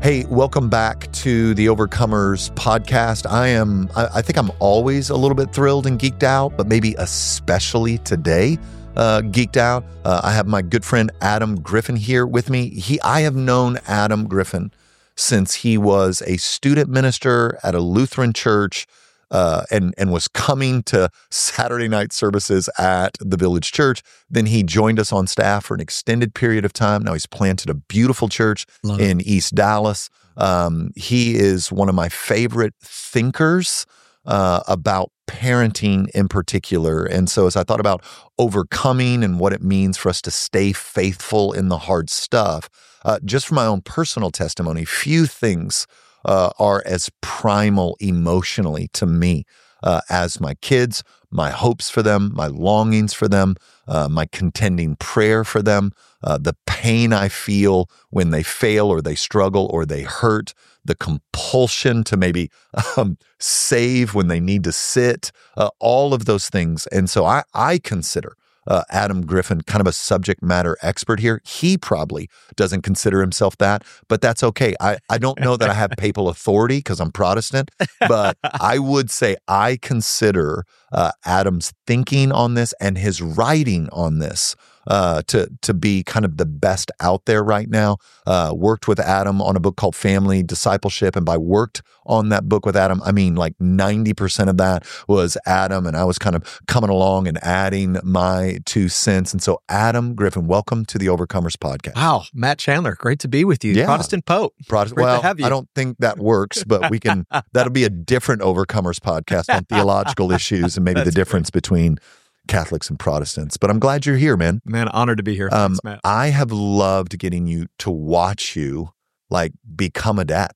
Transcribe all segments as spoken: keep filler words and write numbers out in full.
Hey, welcome back to the Overcomers podcast. I am, I, I think I'm always a little bit thrilled and geeked out, but maybe especially today, uh, geeked out. Uh, I have my good friend Adam Griffin here with me. He, I have known Adam Griffin since he was a student minister at a Lutheran church, uh, and and was coming to Saturday night services at the Village Church. Then he joined us on staff for an extended period of time. Now he's planted a beautiful church Love in it. East Dallas. Um, he is one of my favorite thinkers uh, about parenting in particular. And so as I thought about overcoming and what it means for us to stay faithful in the hard stuff, uh, just from my own personal testimony, few things uh, are as primal emotionally to me uh, as my kids, my hopes for them, my longings for them, uh, my contending prayer for them, uh, the pain I feel when they fail or they struggle or they hurt, the compulsion to maybe um, save when they need to sit, uh, all of those things. And so I, I consider uh, Adam Griffin kind of a subject matter expert here. He probably doesn't consider himself that, but that's okay. I, I don't know that I have papal authority because I'm Protestant, but I would say I consider uh, Adam's thinking on this and his writing on this Uh, to to be kind of the best out there right now. Uh, worked with Adam on a book called Family Discipleship, and by worked on that book with Adam, I mean like ninety percent of that was Adam, and I was kind of coming along and adding my two cents. And so, Adam Griffin, welcome to the Overcomers podcast. Wow, Matt Chandler, great to be with you. Yeah. Protestant Pope. Protest- Great to well, have you. I don't think that works, but we can. That'll be a different Overcomers podcast on theological issues and maybe the That's difference between Catholics and Protestants. But I'm glad you're here, man. Man, honored to be here. Um, Thanks, Matt. I have loved getting you to watch you like become a dad,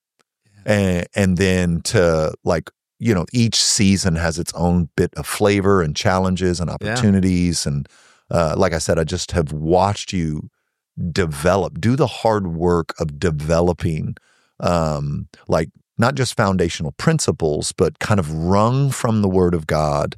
and and then to like you know each season has its own bit of flavor and challenges and opportunities, and uh, like I said, I just have watched you develop, do the hard work of developing, um, like not just foundational principles, but kind of wrung from the Word of God,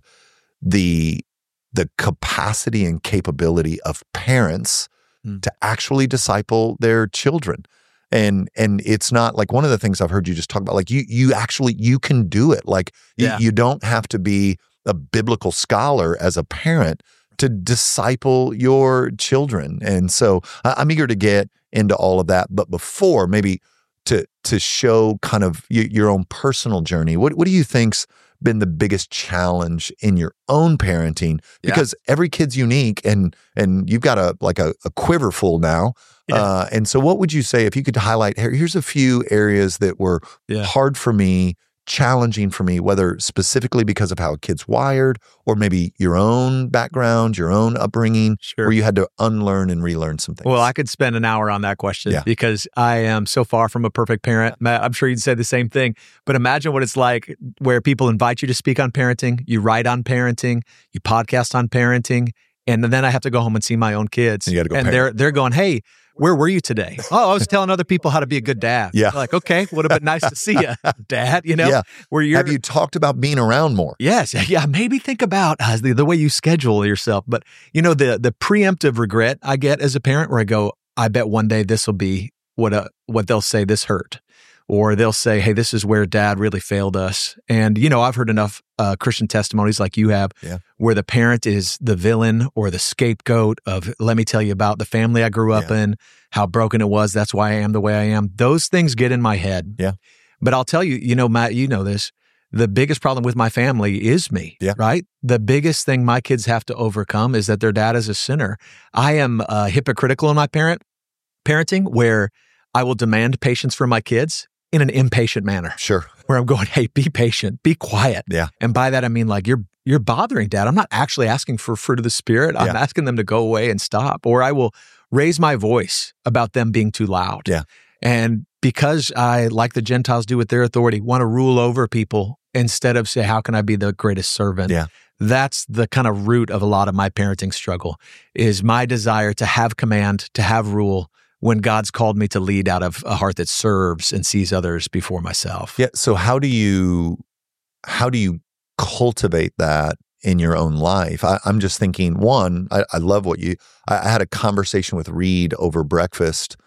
the the capacity and capability of parents Mm. to actually disciple their children. And and it's not like one of the things I've heard you just talk about, like you you actually, you can do it. Like you, Yeah. you don't have to be a biblical scholar as a parent to disciple your children. And so I, I'm eager to get into all of that. But before, maybe to to show kind of y- your own personal journey, what what do you think's been the biggest challenge in your own parenting? Because every kid's unique, and and you've got a like a, a quiver full now. Yeah. Uh, and so what would you say if you could highlight, here, here's a few areas that were Yeah. hard for me, challenging for me, whether specifically because of how a kid's wired or maybe your own background, your own upbringing, Sure. where you had to unlearn and relearn some things. Well, I could spend an hour on that question Yeah. because I am so far from a perfect parent. Matt, I'm sure you'd say the same thing. But imagine what it's like where people invite you to speak on parenting, you write on parenting, you podcast on parenting, and then I have to go home and see my own kids. And you gotta go and parent. they're they're going, "Hey, where were you today?" "Oh, I was telling other people how to be a good dad." Yeah. Like, okay, would have been nice to see you, Dad. You know, Yeah. where you're. Have you talked about being around more? Yes, yeah. Maybe think about uh, the, the way you schedule yourself. But you know, the the preemptive regret I get as a parent, where I go, I bet one day this will be what uh, what they'll say. This hurt, or they'll say, "Hey, this is where Dad really failed us." And you know, I've heard enough uh, Christian testimonies like you have, Yeah. where the parent is the villain or the scapegoat of, "Let me tell you about the family I grew up Yeah. in, how broken it was. That's why I am the way I am." Those things get in my head. Yeah. But I'll tell you, you know, Matt, you know this. The biggest problem with my family is me, Yeah. right? The biggest thing my kids have to overcome is that their dad is a sinner. I am uh, hypocritical in my parent parenting, where I will demand patience from my kids in an impatient manner, Sure. where I'm going, "Hey, be patient, be quiet." Yeah. And by that, I mean like you're you're bothering Dad. I'm not actually asking for fruit of the Spirit. I'm Yeah. asking them to go away and stop. Or I will raise my voice about them being too loud. Yeah. And because I, like the Gentiles do with their authority, want to rule over people instead of say, "How can I be the greatest servant?" Yeah. That's the kind of root of a lot of my parenting struggle, is my desire to have command, to have rule, when God's called me to lead out of a heart that serves and sees others before myself. Yeah. So how do you how do you cultivate that in your own life? I, I'm just thinking, one, I, I love what you, I, I had a conversation with Reed over breakfast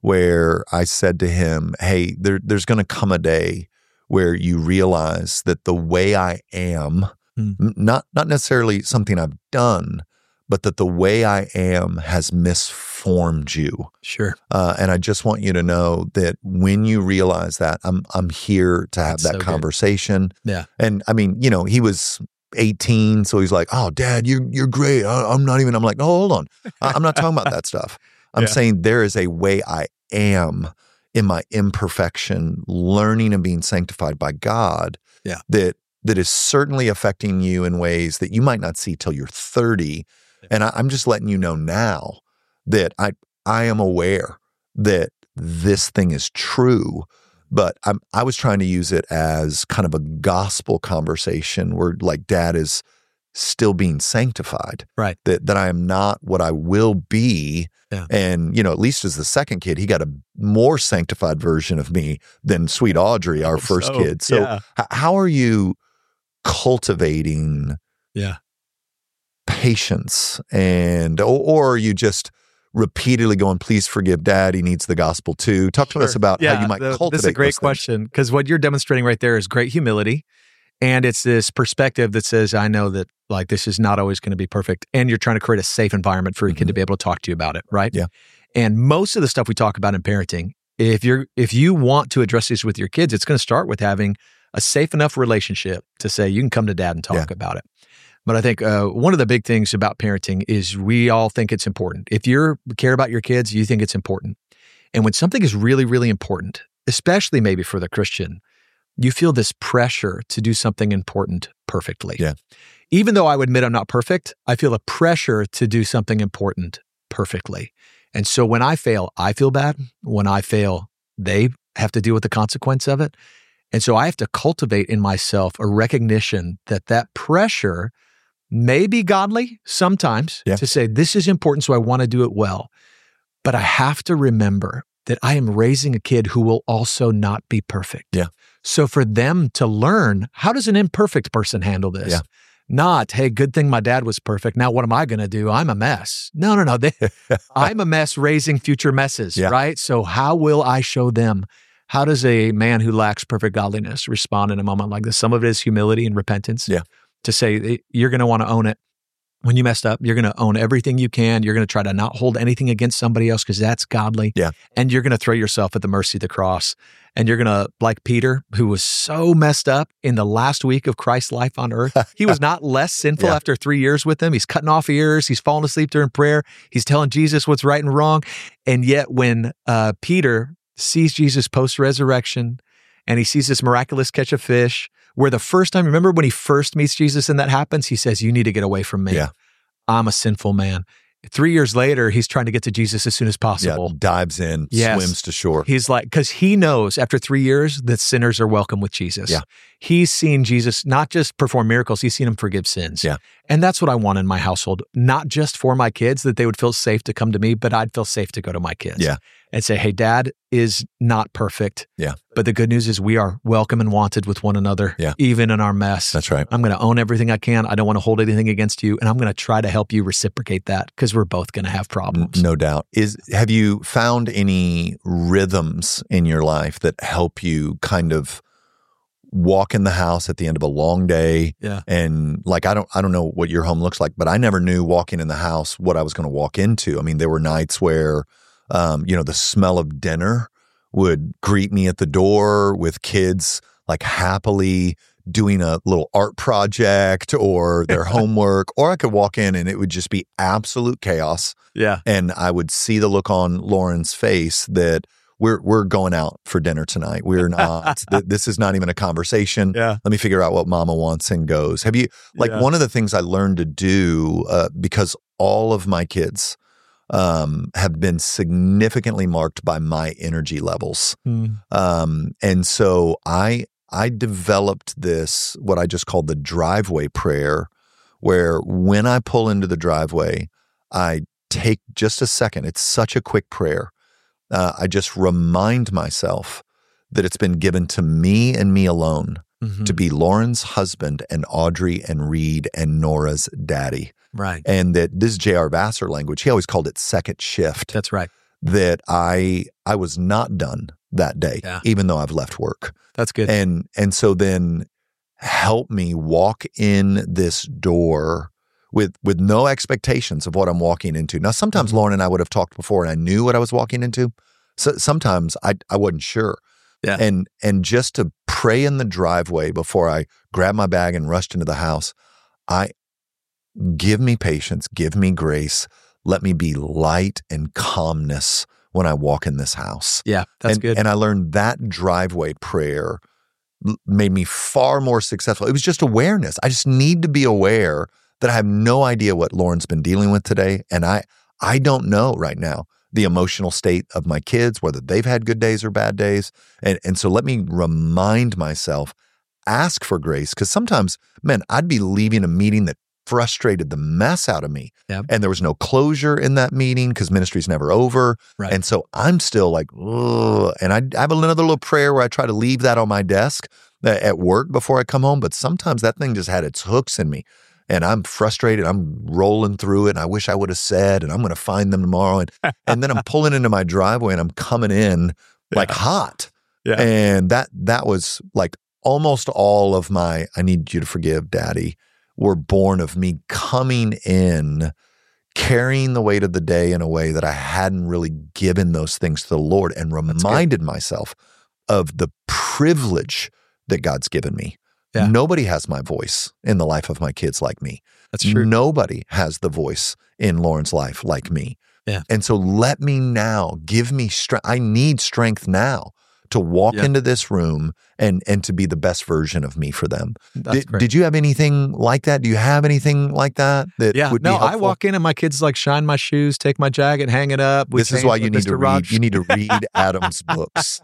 where I said to him, hey, there, there's going to come a day where you realize that the way I am, Mm. n- not not necessarily something I've done, but that the way I am has misformed you. Sure. Uh, and I just want you to know that when you realize that, I'm I'm here to have That's that so good. conversation. Yeah. And I mean, you know, he was eighteen, so he's like, "Oh, Dad, you're you're great. I, I'm not even." I'm like, "No, hold on. I, I'm not talking about that stuff. I'm Yeah. saying there is a way I am in my imperfection, learning and being sanctified by God. Yeah. That that is certainly affecting you in ways that you might not see till you're thirty. And I, I'm just letting you know now that I I am aware that this thing is true, but I'm I was trying to use it as kind of a gospel conversation where like Dad is still being sanctified. Right. That that I am not what I will be. Yeah. And, you know, at least as the second kid, he got a more sanctified version of me than sweet Audrey, our first So, kid. So yeah. h- how are you cultivating Yeah. patience, and or, or are you just repeatedly going, please forgive Dad, he needs the gospel too? Talk to us Sure. about Yeah, how you might the- cultivate This is a great those things. question, because what you're demonstrating right there is great humility. And it's this perspective that says, I know that like this is not always going to be perfect. And you're trying to create a safe environment for your kid to be able to talk to you about it, right? Yeah. And most of the stuff we talk about in parenting, if you're if you want to address these with your kids, it's going to start with having a safe enough relationship to say you can come to Dad and talk Yeah. about it. But I think uh, one of the big things about parenting is we all think it's important. If you care about your kids, you think it's important. And when something is really, really important, especially maybe for the Christian, you feel this pressure to do something important perfectly. Yeah. Even though I would admit I'm not perfect, I feel a pressure to do something important perfectly. And so when I fail, I feel bad. When I fail, they have to deal with the consequence of it. And so I have to cultivate in myself a recognition that that pressure may be godly sometimes Yeah. to say, this is important, so I want to do it well. But I have to remember that I am raising a kid who will also not be perfect. Yeah. So for them to learn, how does an imperfect person handle this? Yeah. Not, hey, good thing my dad was perfect. Now what am I going to do? I'm a mess. No, no, no. They, I'm a mess raising future messes, Yeah. right? So how will I show them? How does a man who lacks perfect godliness respond in a moment like this? Some of it is humility and repentance. Yeah. To say you're going to want to own it. When you messed up, you're going to own everything you can. You're going to try to not hold anything against somebody else because that's godly. Yeah. And you're going to throw yourself at the mercy of the cross. And you're going to, like Peter, who was so messed up in the last week of Christ's life on earth, he was not less sinful Yeah. after three years with him. He's cutting off ears. He's falling asleep during prayer. He's telling Jesus what's right and wrong. And yet when uh, Peter sees Jesus post-resurrection and he sees this miraculous catch of fish, where the first time, remember when he first meets Jesus and that happens, he says, you need to get away from me. Yeah. I'm a sinful man. Three years later, he's trying to get to Jesus as soon as possible. Yeah, dives in, Yes. swims to shore. He's like, because he knows after three years that sinners are welcome with Jesus. Yeah. He's seen Jesus not just perform miracles, he's seen him forgive sins. Yeah. And that's what I want in my household, not just for my kids, that they would feel safe to come to me, but I'd feel safe to go to my kids. Yeah. And say, hey, Dad is not perfect. Yeah. But the good news is we are welcome and wanted with one another, Yeah. even in our mess. That's right. I'm going to own everything I can. I don't want to hold anything against you. And I'm going to try to help you reciprocate that because we're both going to have problems. No doubt. Is have you found any rhythms in your life that help you kind of walk in the house at the end of a long day? Yeah. And like I don't I don't know what your home looks like, but I never knew walking in the house what I was going to walk into. I mean, there were nights where um, you know, the smell of dinner would greet me at the door with kids like happily doing a little art project or their homework, or I could walk in and it would just be absolute chaos. Yeah. And I would see the look on Lauren's face that we're we're going out for dinner tonight. We're not. th- this is not even a conversation. Yeah. Let me figure out what Mama wants and goes. Have you like Yeah. one of the things I learned to do uh, because all of my kids um, have been significantly marked by my energy levels, Mm. um, and so I I developed this what I just called the driveway prayer, where when I pull into the driveway, I take just a second. It's such a quick prayer. Uh, I just remind myself that it's been given to me and me alone Mhm. to be Lauren's husband and Audrey and Reed and Nora's daddy. Right. And that this is J R. Vassar language. He always called it second shift. That's right. that I I was not done that day, Yeah. even though I've left work. That's good. And and so then help me walk in this door with with no expectations of what I'm walking into. Now, sometimes Mhm. Lauren and I would have talked before and I knew what I was walking into. So sometimes I I wasn't sure. Yeah. And and just to pray in the driveway before I grabbed my bag and rushed into the house, I give me patience, give me grace, let me be light and calmness when I walk in this house. Yeah, that's and, good. And I learned that driveway prayer l- made me far more successful. It was just awareness. I just need to be aware that I have no idea what Lauren's been dealing with today. And I, I don't know right now the emotional state of my kids, whether they've had good days or bad days. And, and so let me remind myself, ask for grace. Because sometimes, man, I'd be leaving a meeting that frustrated the mess out of me. Yep. And there was no closure in that meeting because ministry's never over. Right. And so I'm still like, ugh. And I, I have another little prayer where I try to leave that on my desk at work before I come home. But sometimes that thing just had its hooks in me. And I'm frustrated. I'm rolling through it. And I wish I would have said, and I'm going to find them tomorrow. And, and then I'm pulling into my driveway and I'm coming in like Yeah. hot. Yeah. And that that was like almost all of my, I need you to forgive, Daddy, were born of me coming in, carrying the weight of the day in a way that I hadn't really given those things to the Lord and reminded myself of the privilege that God's given me. Yeah. Nobody has my voice in the life of my kids like me. That's true. Nobody has the voice in Lauren's life like me. Yeah. And so let me now, give me strength. I need strength now to walk Yeah. into this room and and to be the best version of me for them. That's Did, great. did you have anything like that? Do you have anything like that that Yeah, would no, be helpful? I walk in and my kids like shine my shoes, take my jacket, hang it up. We This is change why with you need Mister to Rod. read. You need to read Adam's books.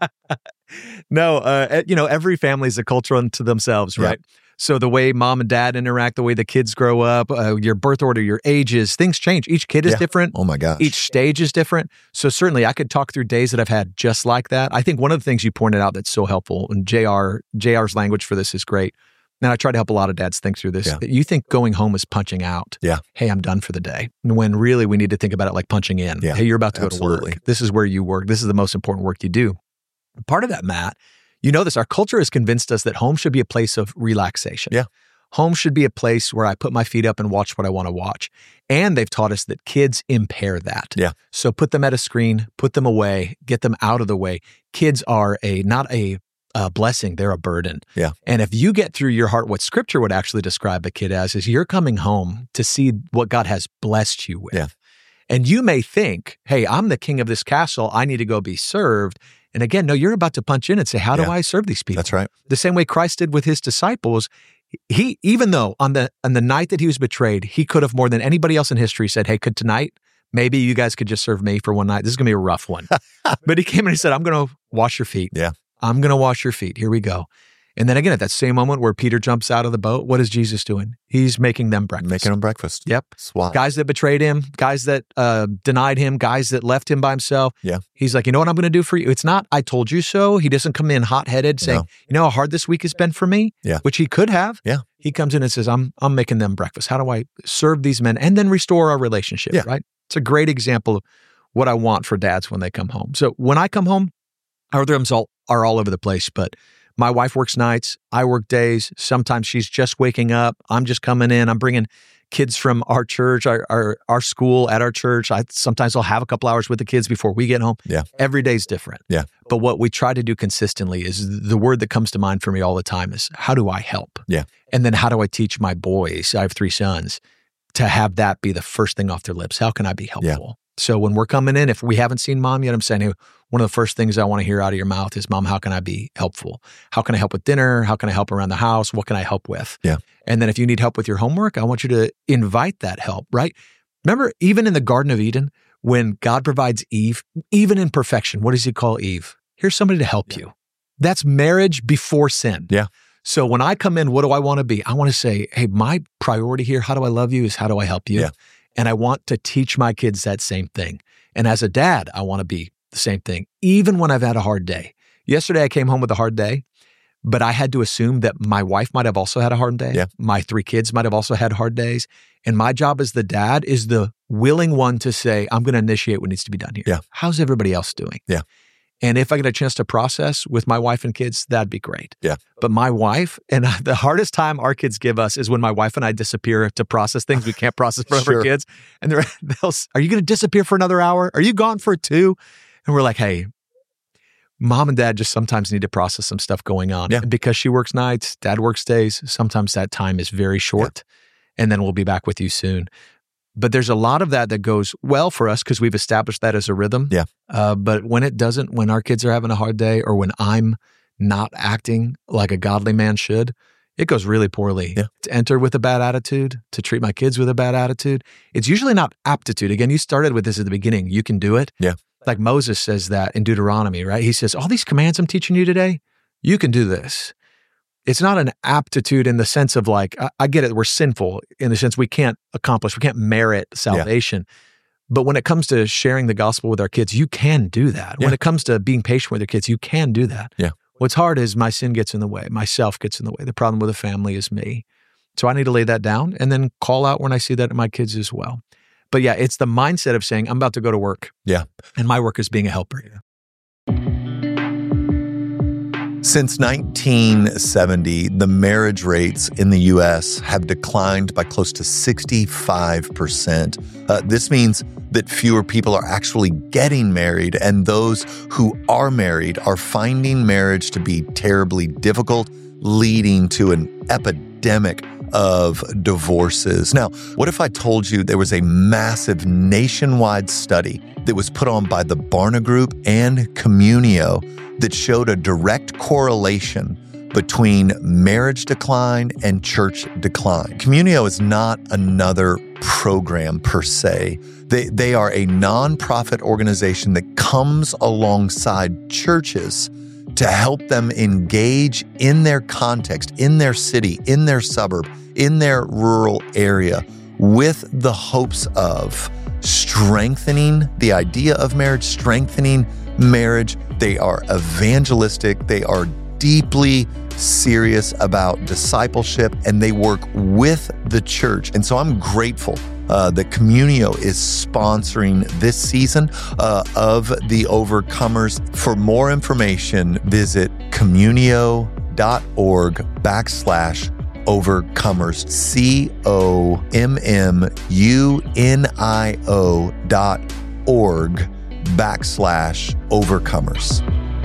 No, uh, you know, every family is a culture unto themselves, Yeah. right? So the way mom and dad interact, the way the kids grow up, uh, your birth order, your ages, things change. Each kid is Yeah. different. Oh my gosh. Each stage is different. So certainly I could talk through days that I've had just like that. I think one of the things you pointed out that's so helpful, and J R, J R's language for this is great. And I try to help a lot of dads think through this. Yeah. That you think going home is punching out. Yeah. Hey, I'm done for the day. When really we need to think about it like punching in. Yeah, Hey, you're about to go to absolutely. work. This is where you work. This is the most important work you do. Part of that, Matt, you know this, our culture has convinced us that home should be a place of relaxation. Yeah. Home should be a place where I put my feet up and watch what I want to watch. And they've taught us that kids impair that. Yeah. So put them at a screen, put them away, get them out of the way. Kids are a not a, a blessing, they're a burden. Yeah. And if you get through your heart what Scripture would actually describe a kid as is you're coming home to see what God has blessed you with. Yeah. And you may think, hey, I'm the king of this castle. I need to go be served. And again, no, you're about to punch in and say, how do Yeah. I serve these people? That's right. The same way Christ did with his disciples. He, even though on the on the night that he was betrayed, he could have more than anybody else in history said, hey, could tonight, maybe you guys could just serve me for one night. This is going to be a rough one. But he came and he said, I'm going to wash your feet. Yeah. I'm going to wash your feet. Here we go. And then again, at that same moment where Peter jumps out of the boat, what is Jesus doing? He's making them breakfast. Making them breakfast. Yep. Swat. Guys that betrayed him, guys that uh, denied him, guys that left him by himself. Yeah. He's like, you know what I'm going to do for you? It's not, I told you so. He doesn't come in hot-headed saying, No. you know how hard this week has been for me? Yeah. Which he could have. Yeah. He comes in and says, I'm I'm making them breakfast. How do I serve these men and then restore our relationship, Yeah. right? It's a great example of what I want for dads when they come home. So when I come home, our rhythms all, are all over the place, but my wife works nights, I work days. Sometimes she's just waking up. I'm just coming in. I'm bringing kids from our church, our our, our school at our church. I sometimes I'll have a couple hours with the kids before we get home. Yeah. Every day's different. Yeah. But what we try to do consistently is the word that comes to mind for me all the time is how do I help? Yeah. And then how do I teach my boys? I have three sons to have that be the first thing off their lips. How can I be helpful? So when we're coming in, if we haven't seen mom yet, I'm saying, hey, one of the first things I want to hear out of your mouth is, Mom, how can I be helpful? How can I help with dinner? How can I help around the house? What can I help with? Yeah. And then if you need help with your homework, I want you to invite that help, right? Remember, even in the Garden of Eden, when God provides Eve, even in perfection, what does he call Eve? Here's somebody to help Yeah. you. That's marriage before sin. Yeah. So when I come in, what do I want to be? I want to say, hey, my priority here, how do I love you, is how do I help you? Yeah. And I want to teach my kids that same thing. And as a dad, I want to be the same thing, even when I've had a hard day. Yesterday, I came home with a hard day, but I had to assume that my wife might have also had a hard day. Yeah. My three kids might have also had hard days. And my job as the dad is the willing one to say, I'm going to initiate what needs to be done here. Yeah. How's everybody else doing? Yeah. And if I get a chance to process with my wife and kids, that'd be great. Yeah. But my wife, and the hardest time our kids give us is when my wife and I disappear to process things we can't process for Sure. our kids. And they're, they'll, are you going to disappear for another hour? Are you gone for two? And we're like, hey, mom and dad just sometimes need to process some stuff going on. Yeah. And because she works nights, dad works days, sometimes that time is very short. Yeah. And then we'll be back with you soon. But there's a lot of that that goes well for us because we've established that as a rhythm. Yeah. Uh, but when it doesn't, when our kids are having a hard day or when I'm not acting like a godly man should, it goes really poorly. Yeah. To enter with a bad attitude, to treat my kids with a bad attitude, it's usually not aptitude. Again, you started with this at the beginning. You can do it. Yeah. Like Moses says that in Deuteronomy, right? He says, all these commands I'm teaching you today, you can do this. It's not an aptitude in the sense of like, I, I get it, we're sinful in the sense we can't accomplish, we can't merit salvation. Yeah. But when it comes to sharing the gospel with our kids, you can do that. Yeah. When it comes to being patient with your kids, you can do that. Yeah. What's hard is my sin gets in the way, myself gets in the way. The problem with the family is me. So I need to lay that down and then call out when I see that in my kids as well. But yeah, it's the mindset of saying, I'm about to go to work. Yeah. And my work is being a helper. Yeah. Since nineteen seventy, the marriage rates in the U S have declined by close to sixty-five percent. Uh, this means that fewer people are actually getting married, and those who are married are finding marriage to be terribly difficult, leading to an epidemic of divorces. Now, what if I told you there was a massive nationwide study that was put on by the Barna Group and Communio that showed a direct correlation between marriage decline and church decline? Communio is not another program per se. They, they are a nonprofit organization that comes alongside churches to help them engage in their context, in their city, in their suburb, in their rural area, with the hopes of strengthening the idea of marriage, strengthening marriage. They are evangelistic. They are deeply serious about discipleship, and they work with the church. And so I'm grateful uh, that Communio is sponsoring this season uh, of The Overcomers. For more information, visit communio.org backslash overcomers, C O M M U N I O dot org backslash overcomers.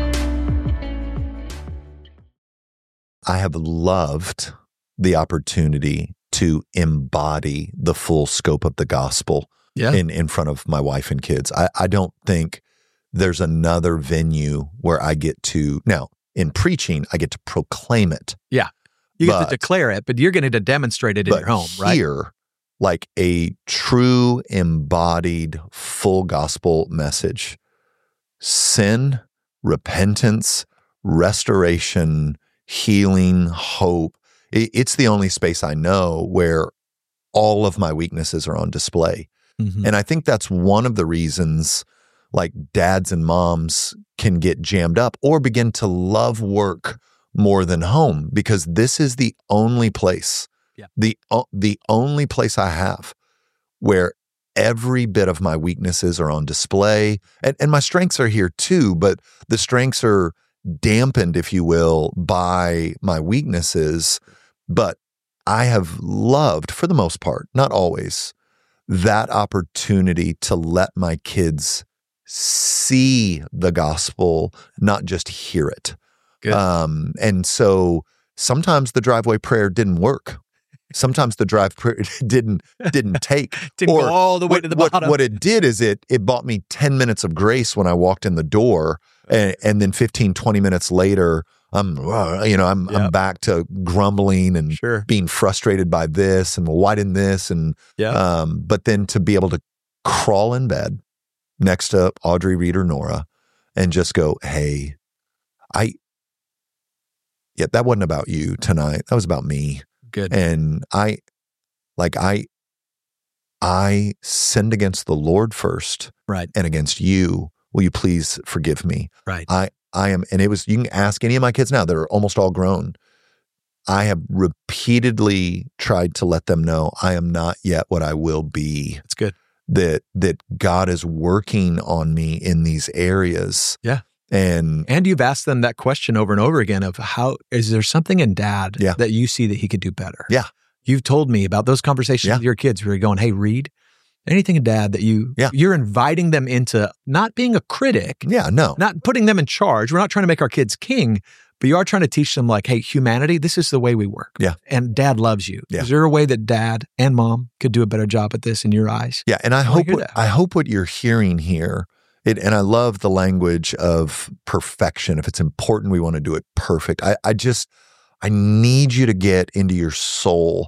I have loved the opportunity to embody the full scope of the gospel yeah. in, in front of my wife and kids. I, I don't think there's another venue where I get to, now in preaching, I get to proclaim it. Yeah. You but, get to declare it, but you're going to demonstrate it in your home, right? Here, like a true embodied full gospel message, sin, repentance, restoration, healing, hope. It's the only space I know where all of my weaknesses are on display. Mm-hmm. And I think that's one of the reasons like dads and moms can get jammed up or begin to love work more than home, because this is the only place, yeah. the, uh, the only place I have where every bit of my weaknesses are on display. And, and my strengths are here too, but the strengths are dampened, if you will, by my weaknesses. But I have loved, for the most part, not always, that opportunity to let my kids see the gospel, not just hear it. Good. Um, and so sometimes the driveway prayer didn't work. Sometimes the drive prayer didn't didn't take. didn't or go all the way what, to the what, bottom. What it did is it it bought me ten minutes of grace when I walked in the door, and, and then fifteen, twenty minutes later, I'm you know I'm yep. I'm back to grumbling and sure. being frustrated by this and well, why didn't this and yeah. um, but then to be able to crawl in bed next to Audrey, Reed, or Nora and just go, hey, I. Yeah, that wasn't about you tonight. That was about me. Good. And I, like I, I sinned against the Lord first, right, and against you will you please forgive me? Right. I, I am, and it was, you can ask any of my kids now, they're almost all grown. I have repeatedly tried to let them know I am not yet what I will be. That's good. That, that God is working on me in these areas. Yeah. And, and you've asked them that question over and over again of how, is there something in dad yeah. that you see that he could do better? Yeah. You've told me about those conversations yeah. with your kids where you're going, hey, Reed, anything in dad that you, yeah. you're inviting them into not being a critic. Yeah, no. Not putting them in charge. We're not trying to make our kids king, but you are trying to teach them like, hey, humanity, this is the way we work. Yeah. And dad loves you. Yeah. Is there a way that dad and mom could do a better job at this in your eyes? Yeah. And I, I hope, what, that. I hope what you're hearing here, it, and I love the language of perfection. If it's important, we want to do it perfect. I, I just, I need you to get into your soul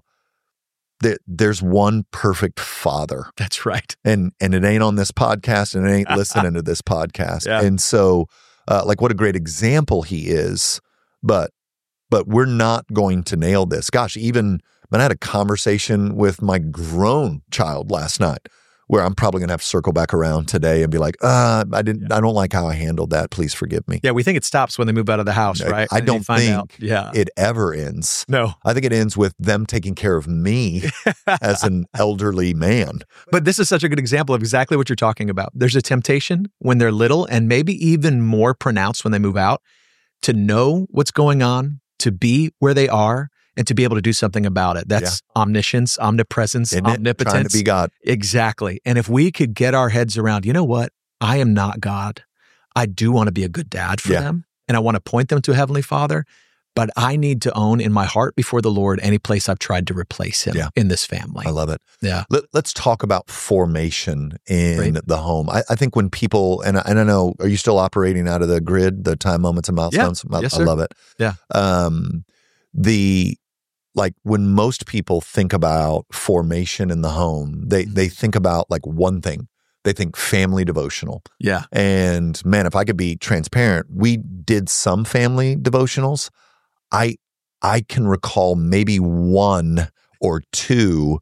that there's one perfect father. That's right. And, and it ain't on this podcast and it ain't listening to this podcast. Yeah. And so, uh, like what a great example he is, but, but we're not going to nail this. Gosh, even when I had a conversation with my grown child last night, where I'm probably going to have to circle back around today and be like, uh, I didn't, yeah. I don't like how I handled that. Please forgive me. Yeah. We think it stops when they move out of the house, right? I, I don't think out. Yeah. it ever ends. No. I think it ends with them taking care of me as an elderly man. But this is such a good example of exactly what you're talking about. There's a temptation when they're little and maybe even more pronounced when they move out to know what's going on, to be where they are, and to be able to do something about it. That's yeah. omniscience, omnipresence, Isn't omnipotence. Trying to be God. Exactly. And if we could get our heads around, you know what? I am not God. I do want to be a good dad for yeah. them. And I want to point them to a Heavenly Father. But I need to own in my heart before the Lord any place I've tried to replace him yeah. in this family. I love it. Yeah. Let, let's talk about formation in right. the home. I, I think when people, and I, and I know, are you still operating out of the grid, the time, moments, and milestones? Yeah. I, yes, I love it. Yeah. Um, the, like when most people think about formation in the home, they, mm-hmm. they think about like one thing. They think family devotional. Yeah. And man, if I could be transparent, we did some family devotionals. I I can recall maybe one or two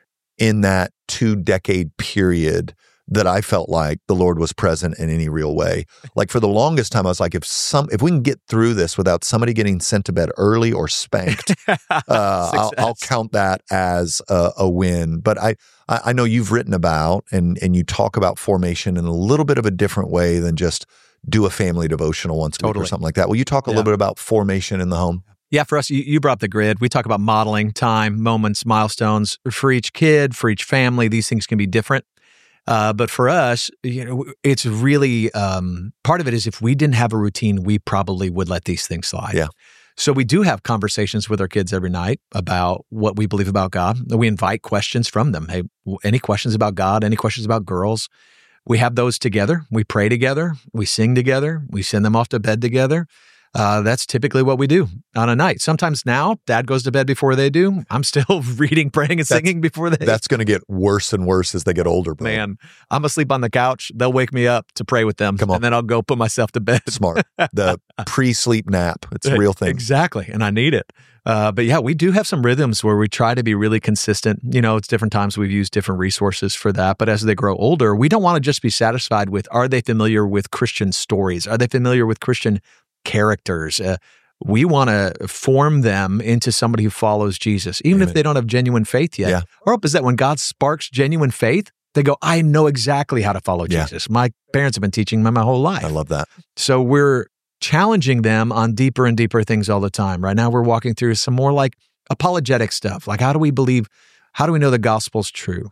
in that two decade period that I felt like the Lord was present in any real way. Like for the longest time, I was like, if some, if we can get through this without somebody getting sent to bed early or spanked, uh, I'll, I'll count that as a, a win. But I, I know you've written about and and you talk about formation in a little bit of a different way than just do a family devotional once a totally. week or something like that. Will you talk a yeah. little bit about formation in the home? Yeah, for us, you, you brought up the grid. We talk about modeling, time, moments, milestones. For each kid, for each family, these things can be different. Uh, but for us, you know, it's really, um, part of it is if we didn't have a routine, we probably would let these things slide. Yeah. So we do have conversations with our kids every night about what we believe about God. We invite questions from them. Hey, any questions about God? Any questions about girls? We have those together. We pray together. We sing together. We send them off to bed together. Uh, that's typically what we do on a night. Sometimes now, dad goes to bed before they do. I'm still reading, praying, and that's, singing before they. That's going to get worse and worse as they get older. Bro. Man, I'm asleep on the couch. They'll wake me up to pray with them. Come on. And then I'll go put myself to bed. Smart. The pre-sleep nap. It's a real thing. Exactly. And I need it. Uh, but yeah, we do have some rhythms where we try to be really consistent. You know, it's different times we've used different resources for that. But as they grow older, we don't want to just be satisfied with, are they familiar with Christian stories? Are they familiar with Christian characters? Uh, we want to form them into somebody who follows Jesus, even Amen. If they don't have genuine faith yet. Yeah. Our hope is that when God sparks genuine faith, they go, I know exactly how to follow Yeah. Jesus. My parents have been teaching me my whole life. I love that. So we're challenging them on deeper and deeper things all the time. Right now, we're walking through some more like apologetic stuff. Like, how do we believe, how do we know the gospel's true?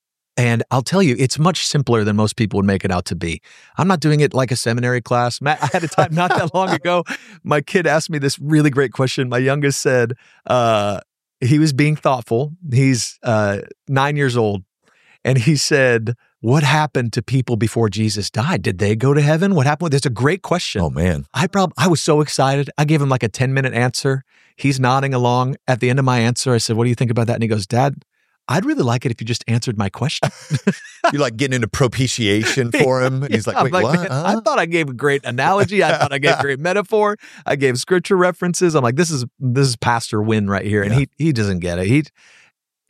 And I'll tell you, it's much simpler than most people would make it out to be. I'm not doing it like a seminary class. Matt, I had a time not that long ago, my kid asked me this really great question. My youngest said, uh, he was being thoughtful. He's uh, nine years old. And he said, what happened to people before Jesus died? Did they go to heaven? What happened? That's a great question. Oh, man. I prob- I was so excited. I gave him like a ten-minute answer. He's nodding along. At the end of my answer, I said, what do you think about that? And he goes, Dad, I'd really like it if you just answered my question. You're like getting into propitiation for him. He's like, I'm wait, like, what? Man, Huh? I thought I gave a great analogy. I thought I gave a great metaphor. I gave scripture references. I'm like, this is this is Pastor Win right here. And Yeah. he he doesn't get it. He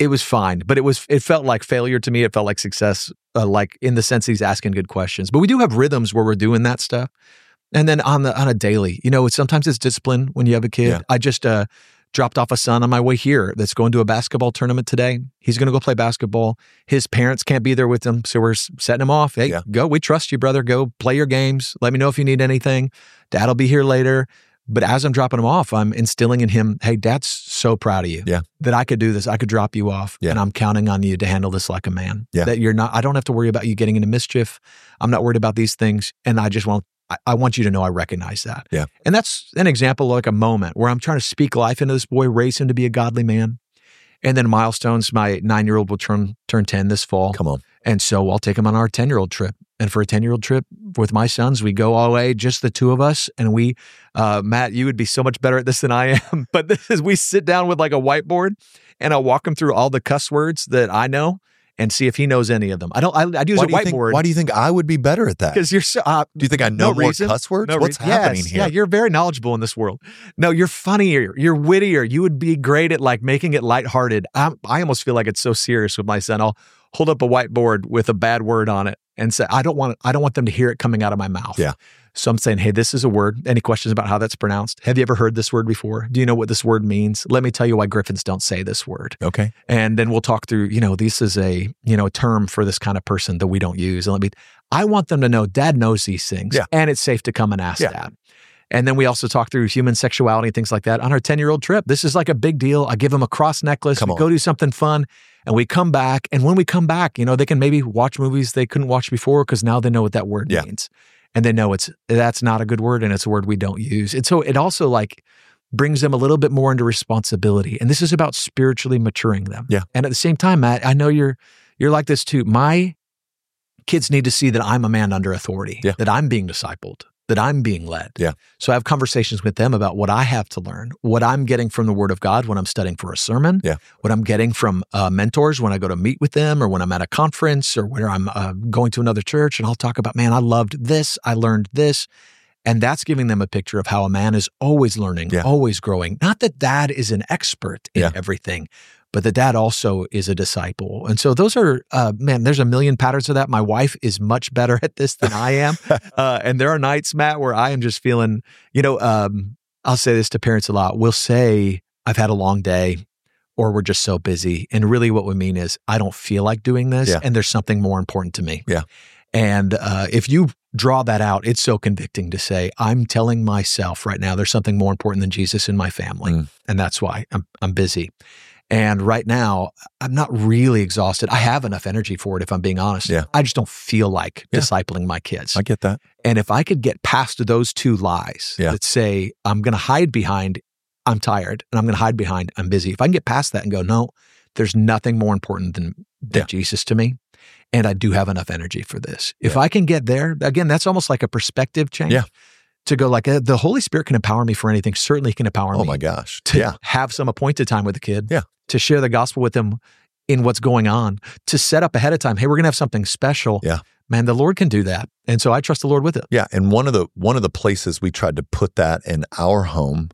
it was fine, but it was it felt like failure to me. It felt like success, uh, like in the sense he's asking good questions. But we do have rhythms where we're doing that stuff. And then on the on a daily, you know, it's, sometimes it's discipline when you have a kid. Yeah. I just uh, dropped off a son on my way here that's going to a basketball tournament today. He's going to go play basketball. His parents can't be there with him, so we're setting him off. Hey, Yeah. go. We trust you, brother. Go play your games. Let me know if you need anything. Dad will be here later. But as I'm dropping him off, I'm instilling in him, hey, Dad's so proud of you Yeah. that I could do this. I could drop you off, Yeah. and I'm counting on you to handle this like a man. Yeah. That you're not. I don't have to worry about you getting into mischief. I'm not worried about these things, and I just want. I, I want you to know I recognize that. Yeah. And that's an example, like a moment where I'm trying to speak life into this boy, raise him to be a godly man. And then milestones. My nine-year-old will turn turn ten this fall. Come on. And so I'll take him on our ten-year-old trip. And for a ten-year-old trip with my sons, we go all the way, just the two of us. And we, uh, Matt, you would be so much better at this than I am. But this is, we sit down with like a whiteboard and I'll walk him through all the cuss words that I know and see if he knows any of them. I don't, I, I use Why a do you think, whiteboard. why do you think I would be better at that? Because you're so, uh, Do you think I know no more reason. cuss words? No What's reason. happening Yes. here? Yeah, you're very knowledgeable in this world. No, you're funnier. You're wittier. You would be great at like making it lighthearted. I, I almost feel like it's so serious with my son. I'll hold up a whiteboard with a bad word on it and say, I don't want I don't want them to hear it coming out of my mouth. Yeah. So I'm saying, hey, this is a word. Any questions about how that's pronounced? Have you ever heard this word before? Do you know what this word means? Let me tell you why Griffins don't say this word. Okay. And then we'll talk through, you know, this is a, you know, a term for this kind of person that we don't use. And let me, I want them to know Dad knows these things, Yeah. and it's safe to come and ask Yeah. Dad. And then we also talk through human sexuality and things like that on our ten-year-old trip. This is like a big deal. I give them a cross necklace. Come we on. go do something fun, and we come back. And when we come back, you know, they can maybe watch movies they couldn't watch before because now they know what that word Yeah. means. And they know it's that's not a good word, and it's a word we don't use. And so it also like brings them a little bit more into responsibility. And this is about spiritually maturing them. Yeah. And at the same time, Matt, I know you're you're like this too. My kids need to see that I'm a man under authority, Yeah. that I'm being discipled, that I'm being led. Yeah. So I have conversations with them about what I have to learn, what I'm getting from the Word of God when I'm studying for a sermon, Yeah. what I'm getting from uh, mentors when I go to meet with them or when I'm at a conference or where I'm uh, going to another church. And I'll talk about, man, I loved this, I learned this. And that's giving them a picture of how a man is always learning, Yeah. always growing. Not that dad is an expert in Yeah. everything, but the dad also is a disciple. And so those are, uh, man, there's a million patterns of that. My wife is much better at this than I am. uh, and there are nights, Matt, where I am just feeling, you know, um, I'll say this to parents a lot. We'll say, I've had a long day, or we're just so busy. And really what we mean is, I don't feel like doing this, Yeah. and there's something more important to me. Yeah. And uh, if you draw that out, it's so convicting to say, I'm telling myself right now, there's something more important than Jesus in my family. Mm. And that's why I'm, I'm busy. And right now, I'm not really exhausted. I have enough energy for it, if I'm being honest. Yeah. I just don't feel like Yeah. discipling my kids. I get that. And if I could get past those two lies Yeah. that say, I'm going to hide behind, I'm tired, and I'm going to hide behind, I'm busy. If I can get past that and go, no, there's nothing more important than, than Yeah. Jesus to me. And I do have enough energy for this. If Yeah. I can get there, again, that's almost like a perspective change. Yeah. To go like, uh, the Holy Spirit can empower me for anything. Certainly he can empower Oh me my gosh. to Yeah. have some appointed time with the kid. Yeah. To share the gospel with them in what's going on, to set up ahead of time. Hey, we're going to have something special. Yeah. Man, the Lord can do that. And so I trust the Lord with it. Yeah, and one of the one of the places we tried to put that in our home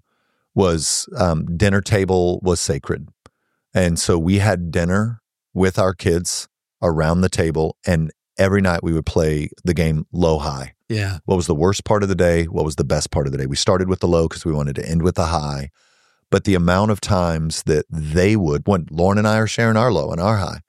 was um, dinner table was sacred, and so we had dinner with our kids around the table, and every night we would play the game low high. Yeah. What was the worst part of the day? What was the best part of the day? We started with the low because we wanted to end with the high, but the amount of times that they would, when Lauren and I are sharing our low and our high,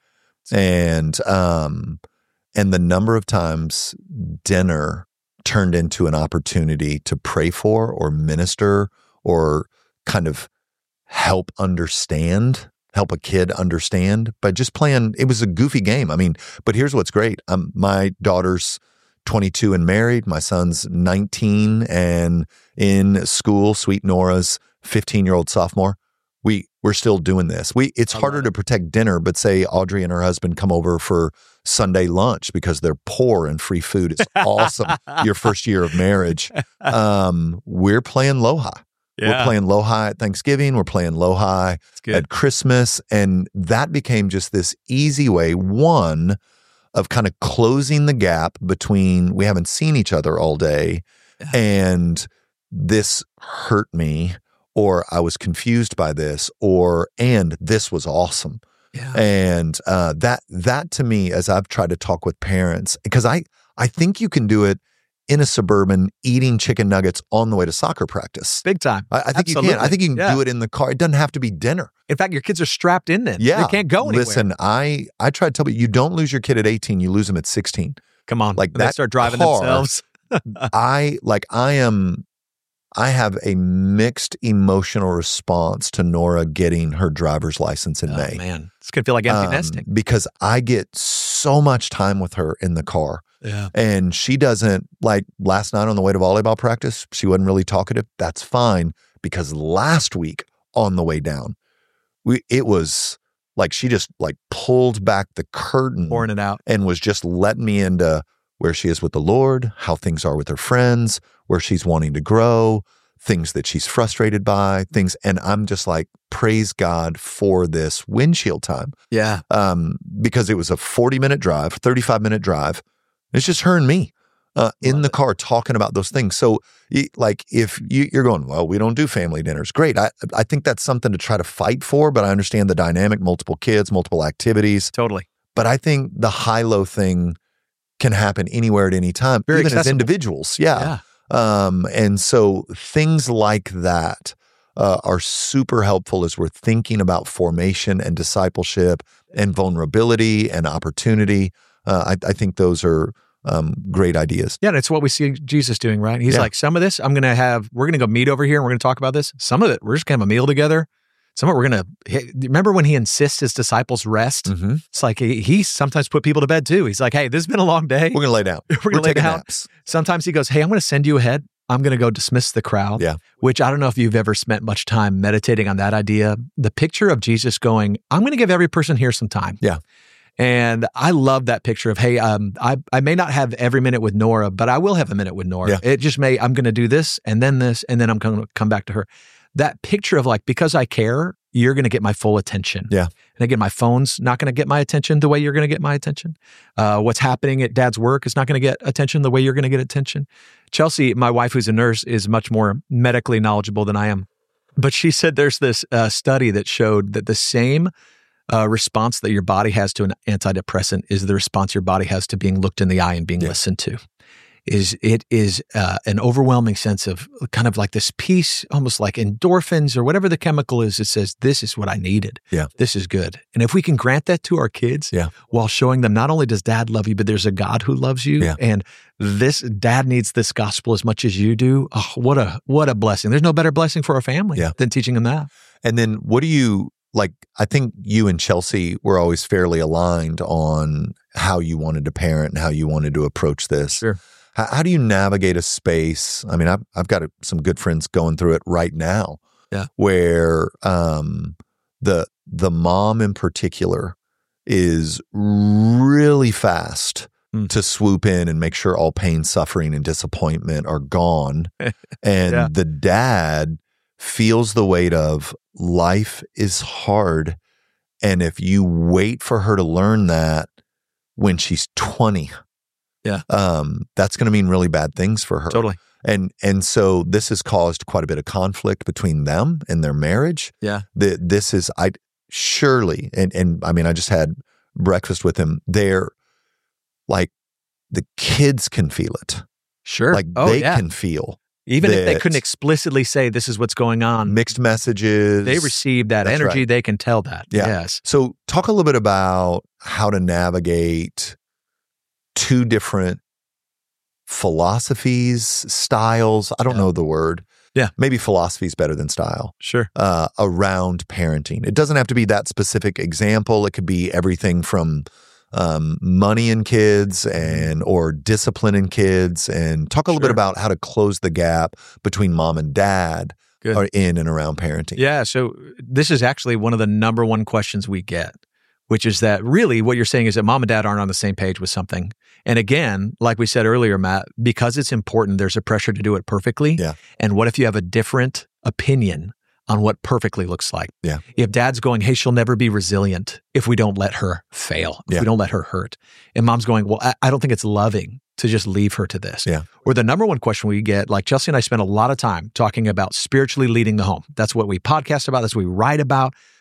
and um, and the number of times dinner turned into an opportunity to pray for or minister or kind of help understand, help a kid understand by just playing. It was a goofy game. I mean, but here's what's great. Um, my daughter's twenty-two and married. My son's nineteen and in school. Sweet Nora's fifteen-year-old sophomore. We, we're still doing this. We It's I harder love to protect dinner, but say Audrey and her husband come over for Sunday lunch because they're poor and free food is awesome. Your first year of marriage. Um, we're playing low high. We're playing low high at Thanksgiving. We're playing low high good. at Christmas. And that became just this easy way, one, of kind of closing the gap between we haven't seen each other all day Yeah. and this hurt me, or I was confused by this, or and this was awesome. Yeah. And uh, that that to me, as I've tried to talk with parents, because I I think you can do it in a Suburban eating chicken nuggets on the way to soccer practice. Big time. I, I think Absolutely. you can. I think you can Yeah. do it in the car. It doesn't have to be dinner. In fact, your kids are strapped in then. Yeah. They can't go anywhere. Listen, I I try to tell you, you don't lose your kid at eighteen, you lose them at sixteen. Come on. Like When they that start driving car, themselves. I like I am I have a mixed emotional response to Nora getting her driver's license in Oh, May. man. It's going to feel like empty Um, nesting. because I get so much time with her in the car. Yeah. And she doesn't, like last night on the way to volleyball practice, she wasn't really talkative. That's fine, because last week on the way down, we it was like she just like pulled back the curtain Pouring it out. and was just letting me into where she is with the Lord, how things are with her friends, where she's wanting to grow, things that she's frustrated by, things. And I'm just like, praise God for this windshield time. Yeah. Um, because it was a forty minute drive, thirty-five minute drive. It's just her and me uh, in Love the it. car talking about those things. So y- like if you, you're going, well, we don't do family dinners. Great. I, I think that's something to try to fight for, but I understand the dynamic, multiple kids, multiple activities. Totally. But I think the high-low thing can happen anywhere at any time, Very even as accessible. individuals. Yeah. Yeah. Um, and so things like that uh, are super helpful as we're thinking about formation and discipleship and vulnerability and opportunity. Uh, I, I think those are um, great ideas. Yeah, and it's what we see Jesus doing, right? He's Yeah. like, some of this I'm going to have, we're going to go meet over here and we're going to talk about this. Some of it, we're just going to have a meal together. Some of it, we're going to, remember when he insists his disciples rest? Mm-hmm. It's like he, he sometimes put people to bed too. He's like, hey, this has been a long day. We're going to lay down. We're We're, gonna lay taking down. naps. Sometimes he goes, hey, I'm going to send you ahead. I'm going to go dismiss the crowd. Yeah. Which I don't know if you've ever spent much time meditating on that idea. The picture of Jesus going, I'm going to give every person here some time. Yeah. And I love that picture of, hey, um, I, I may not have every minute with Nora, but I will have a minute with Nora. Yeah. It just may, I'm going to do this and then this, and then I'm going to come back to her. That picture of like, because I care, you're going to get my full attention. Yeah. And again, my phone's not going to get my attention the way you're going to get my attention. Uh, what's happening at dad's work is not going to get attention the way you're going to get attention. Chelsea, my wife, who's a nurse, is much more medically knowledgeable than I am. But she said there's this uh, study that showed that the same uh, response that your body has to an antidepressant is the response your body has to being looked in the eye and being Yeah. listened to. Is it is uh, an overwhelming sense of kind of like this peace, almost like endorphins or whatever the chemical is that says, this is what I needed. Yeah. This is good. And if we can grant that to our kids Yeah. while showing them not only does dad love you, but there's a God who loves you. Yeah. And this dad needs this gospel as much as you do. Oh, what a what a blessing. There's no better blessing for a family Yeah. than teaching them that. And then what do you like? I think you and Chelsea were always fairly aligned on how you wanted to parent and how you wanted to approach this. Sure. How, how do you navigate a space? I mean, I've, I've got a, some good friends going through it right now. Yeah. Where um, the the mom in particular is really fast Mm. to swoop in and make sure all pain, suffering, and disappointment are gone, and Yeah. the dad feels the weight of life is hard, and if you wait for her to learn that when she's twenty. Yeah. Um, that's going to mean really bad things for her. Totally. And and so this has caused quite a bit of conflict between them and their marriage. Yeah. The, this is I surely and and I mean I just had breakfast with him. They're like the kids can feel it. Sure. Like oh, they yeah. can feel Even if they that couldn't explicitly say this is what's going on, mixed messages. they receive that That's energy. right. They can tell that. Yeah. Yes. So talk a little bit about how to navigate two different philosophies, styles. I don't Yeah. know the word. Yeah. Maybe philosophy is better than style. Sure. Uh, around parenting. It doesn't have to be that specific example. It could be everything from um, money in kids and or discipline in kids. And talk a little Sure. bit about how to close the gap between mom and dad Good. are in and around parenting. Yeah. So this is actually one of the number one questions we get, which is that really what you're saying is that mom and dad aren't on the same page with something. And again, like we said earlier, Matt, because it's important, there's a pressure to do it perfectly. Yeah. And what if you have a different opinion on what perfectly looks like? Yeah. If dad's going, hey, she'll never be resilient if we don't let her fail, if Yeah. we don't let her hurt. And mom's going, well, I, I don't think it's loving to just leave her to this. Yeah. Or the number one question we get, like Chelsea and I spend a lot of time talking about spiritually leading the home. That's what we podcast about. That's what we write about.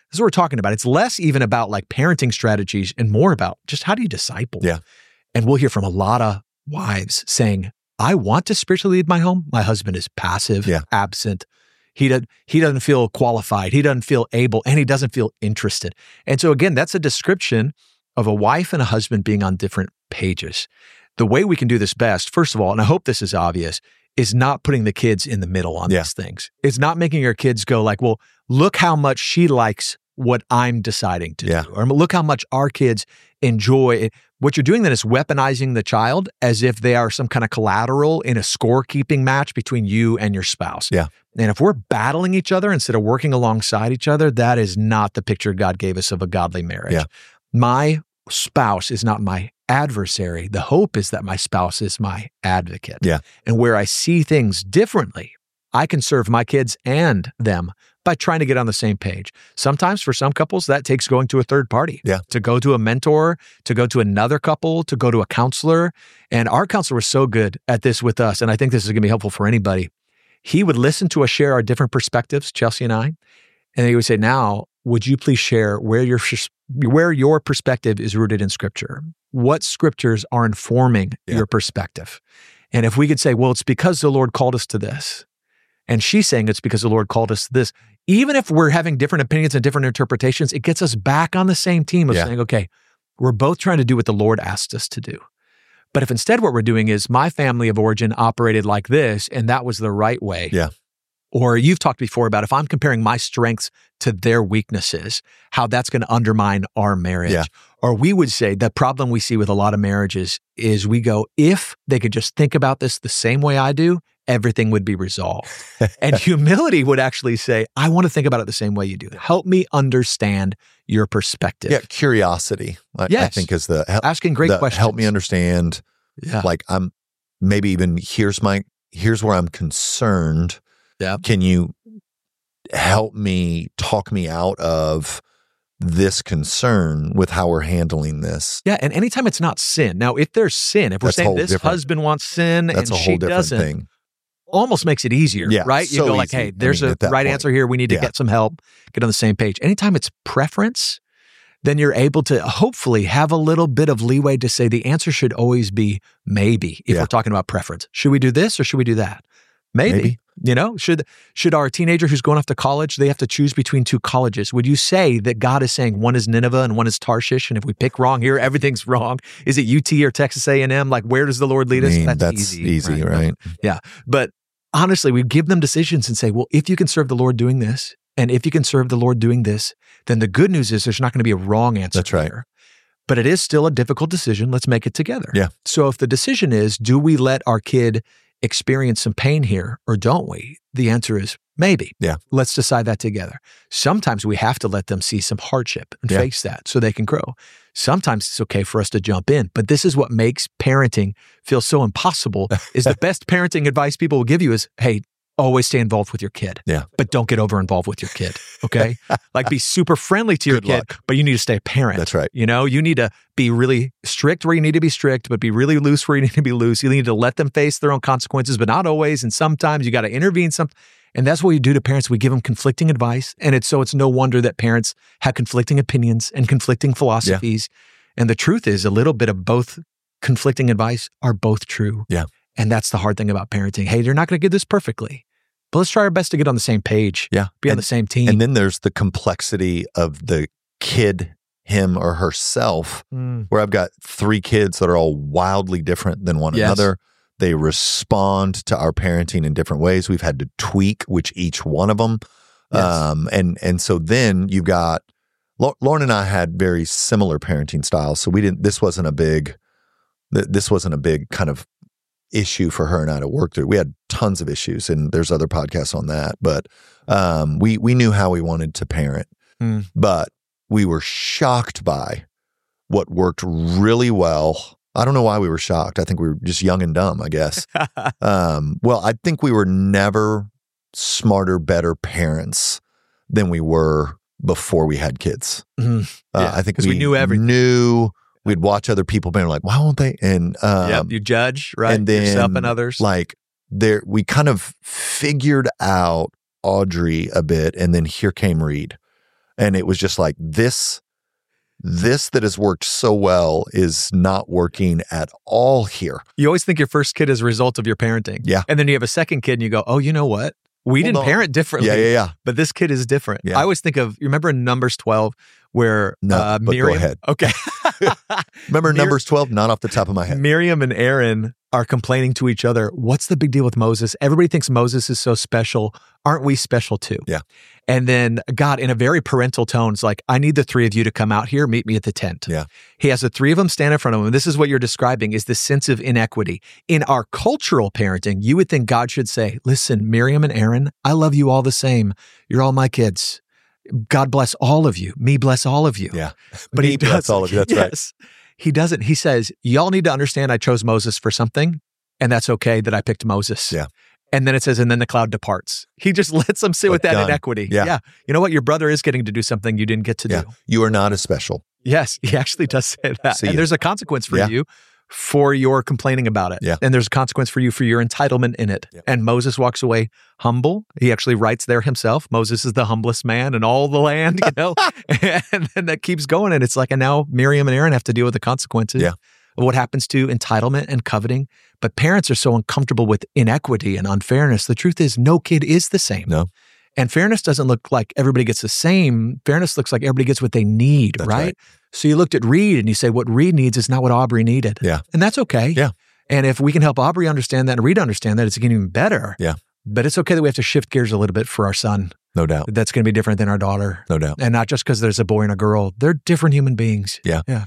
This is what we're talking about. It's less even about like parenting strategies and more about just how do you disciple? Yeah. And we'll hear from a lot of wives saying, I want to spiritually lead my home. My husband is passive, Yeah. absent. He, does, he doesn't feel qualified. He doesn't feel able, and he doesn't feel interested. And so again, that's a description of a wife and a husband being on different pages. The way we can do this best, first of all, and I hope this is obvious, is not putting the kids in the middle on Yeah. these things. It's not making our kids go like, well, look how much she likes what I'm deciding to Yeah. do. Or look how much our kids enjoy it. What you're doing then is weaponizing the child as if they are some kind of collateral in a scorekeeping match between you and your spouse. Yeah. And if we're battling each other instead of working alongside each other, that is not the picture God gave us of a godly marriage. Yeah. My spouse is not my adversary. The hope is that my spouse is my advocate. Yeah. And where I see things differently, I can serve my kids and them by trying to get on the same page. Sometimes for some couples, that takes going to a third party, Yeah. to go to a mentor, to go to another couple, to go to a counselor. And our counselor was so good at this with us. And I think this is going to be helpful for anybody. He would listen to us share our different perspectives, Chelsea and I. And he would say, now, would you please share where your, where your perspective is rooted in Scripture? What scriptures are informing Yeah. your perspective? And if we could say, well, it's because the Lord called us to this. And she's saying it's because the Lord called us to this. Even if we're having different opinions and different interpretations, it gets us back on the same team of Yeah. saying, okay, we're both trying to do what the Lord asked us to do. But if instead what we're doing is my family of origin operated like this, and that was the right way. Yeah. Or you've talked before about if I'm comparing my strengths to their weaknesses, how that's going to undermine our marriage. Yeah. Or we would say the problem we see with a lot of marriages is we go, if they could just think about this the same way I do, everything would be resolved. And humility would actually say, I want to think about it the same way you do. Help me understand your perspective. Yeah. Curiosity, I, I Yes. think is the, hel- Asking great the questions. help me understand. Yeah. Like I'm maybe even here's my, here's where I'm concerned. Yeah. Can you help me talk me out of this concern with how we're handling this? Yeah. And anytime it's not sin. Now, if there's sin, if we're That's a saying whole this different- husband wants sin That's and a she whole different doesn't, thing. almost makes it easier, Yeah, right? You so go like, easy. hey, I there's mean, a at that right point. answer here. We need to Yeah. get some help, get on the same page. Anytime it's preference, then you're able to hopefully have a little bit of leeway to say the answer should always be maybe if Yeah. we're talking about preference. Should we do this or should we do that? Maybe. Maybe. You know, should should our teenager who's going off to college, they have to choose between two colleges. Would you say that God is saying one is Nineveh and one is Tarshish, and if we pick wrong here, everything's wrong? Is it U T or Texas A and M? Like, where does the Lord lead I us? mean, That's, that's easy. easy, right? Yeah. But honestly, we give them decisions and say, well, if you can serve the Lord doing this, and if you can serve the Lord doing this, then the good news is there's not going to be a wrong answer. That's right. Here. But it is still a difficult decision. Let's make it together. Yeah. So if the decision is, do we let our kid experience some pain here or don't we? The answer is maybe. Yeah. Let's decide that together. Sometimes we have to let them see some hardship and Yeah. face that so they can grow. Sometimes it's okay for us to jump in, but this is what makes parenting feel so impossible is the best parenting advice people will give you is, hey, always stay involved with your kid. Yeah. But don't get over involved with your kid. Okay. Like be super friendly to your Good kid, luck. but you need to stay a parent. That's right. You know, you need to be really strict where you need to be strict, but be really loose where you need to be loose. You need to let them face their own consequences, but not always. And sometimes you got to intervene some. And that's what we do to parents. We give them conflicting advice. And it's so it's no wonder that parents have conflicting opinions and conflicting philosophies. And the truth is a little bit of both conflicting advice are both true. Yeah. And that's the hard thing about parenting. Hey, they're not going to get this perfectly, but let's try our best to get on the same page. Yeah. Be on And- the same team. And then there's the complexity of the kid, him or herself, Mm. where I've got three kids that are all wildly different than one Yes. another. They respond to our parenting in different ways. We've had to tweak which each one of them. Yes. Um, and, and so then you've got, Lau- Lauren and I had very similar parenting styles. So we didn't, this wasn't a big, th- this wasn't a big kind of issue for her and I to work through. We had tons of issues and there's other podcasts on that, but, um, we, we knew how we wanted to parent, Mm. but we were shocked by what worked really well. I don't know why we were shocked. I think we were just young and dumb, I guess. um, well, I think we were never smarter, better parents than we were before we had kids. Mhm. Uh, Yeah, I think 'cause we knew everything. Knew we'd watch other people being like, why won't they? And um, Yep, you judge, right? and then Yourself and others. like there, we kind of figured out Audrey a bit, and then here came Reed. And it was just like, this, this that has worked so well is not working at all here. You always think your first kid is a result of your parenting. Yeah. And then you have a second kid and you go, oh, you know what? We Hold didn't on. parent differently. Yeah, yeah, yeah. But this kid is different. Yeah. I always think of, you remember in Numbers twelve where No, uh, but go Miriam, ahead. Okay. Remember Mir- Numbers twelve? Not off the top of my head. Miriam and Aaron are complaining to each other. What's the big deal with Moses? Everybody thinks Moses is so special. Aren't we special too? Yeah. And then God, in a very parental tone, is like, I need the three of you to come out here, meet me at the tent. Yeah. He has the three of them stand in front of him. And this is what you're describing is the sense of inequity. In our cultural parenting, you would think God should say, listen, Miriam and Aaron, I love you all the same. You're all my kids. God bless all of you. Me bless all of you. Yeah. But Me he bless doesn't. all of you. That's right. Yes. He doesn't. He says, y'all need to understand I chose Moses for something, and that's okay that I picked Moses. Yeah. And then it says, and then the cloud departs. He just lets them sit But with that done. inequity. Yeah. yeah. You know what? Your brother is getting to do something you didn't get to Yeah. do. You are not as special. Yes. He actually does say that. See and ya. there's a consequence for Yeah. you for your complaining about it. Yeah. And there's a consequence for you for your entitlement in it. Yeah. And Moses walks away humble. He actually writes there himself, Moses is the humblest man in all the land, you know? And then that keeps going. And it's like, and now Miriam and Aaron have to deal with the consequences Yeah. of what happens to entitlement and coveting. But parents are so uncomfortable with inequity and unfairness. The truth is, no kid is the same. No. And fairness doesn't look like everybody gets the same. Fairness looks like everybody gets what they need, That's right? right. So you looked at Reed and you say, what Reed needs is not what Aubrey needed. Yeah. And that's okay. Yeah. And if we can help Aubrey understand that and Reed understand that, it's getting even better. Yeah. But it's okay that we have to shift gears a little bit for our son. No doubt. That's going to be different than our daughter. No doubt. And not just because there's a boy and a girl. They're different human beings. Yeah. Yeah.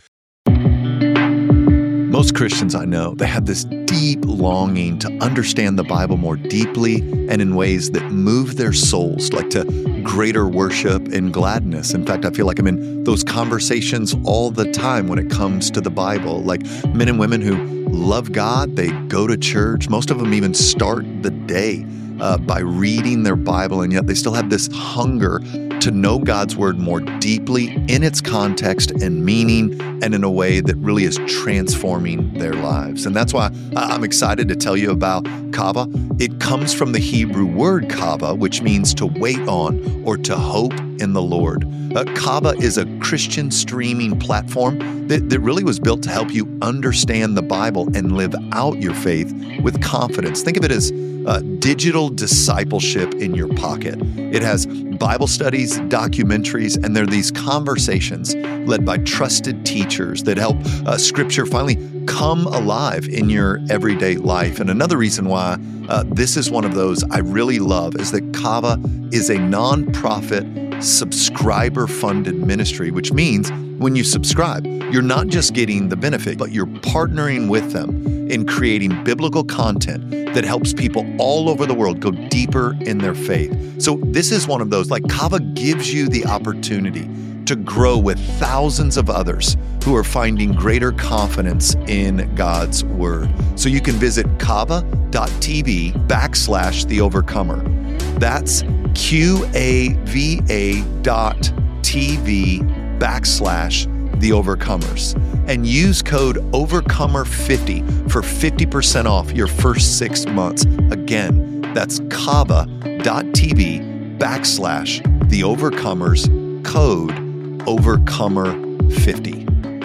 Most Christians I know, they have this deep longing to understand the Bible more deeply and in ways that move their souls, like to greater worship and gladness. In fact, I feel like I'm in those conversations all the time when it comes to the Bible. Like men and women who love God, they go to church. Most of them even start the day uh, by reading their Bible, and yet they still have this hunger to know God's word more deeply in its context and meaning and in a way that really is transforming their lives. And that's why I'm excited to tell you about Kava. It comes from the Hebrew word kava, which means to wait on or to hope in the Lord. Uh, Kava is a Christian streaming platform that, that really was built to help you understand the Bible and live out your faith with confidence. Think of it as uh, digital discipleship in your pocket. It has Bible studies, documentaries, and there are these conversations led by trusted teachers that help uh, Scripture finally come alive in your everyday life. And another reason why uh, this is one of those I really love is that Kava is a nonprofit subscriber-funded ministry, which means when you subscribe, you're not just getting the benefit, but you're partnering with them in creating biblical content that helps people all over the world go deeper in their faith. So this is one of those, like Kava gives you the opportunity to grow with thousands of others who are finding greater confidence in God's word. So you can visit kava.tv backslash the overcomer. That's Q-A-V-A dot T-V backslash the overcomers. And use code overcomer fifty for fifty percent off your first six months. Again, that's kava.tv backslash the overcomers, code overcomer fifty.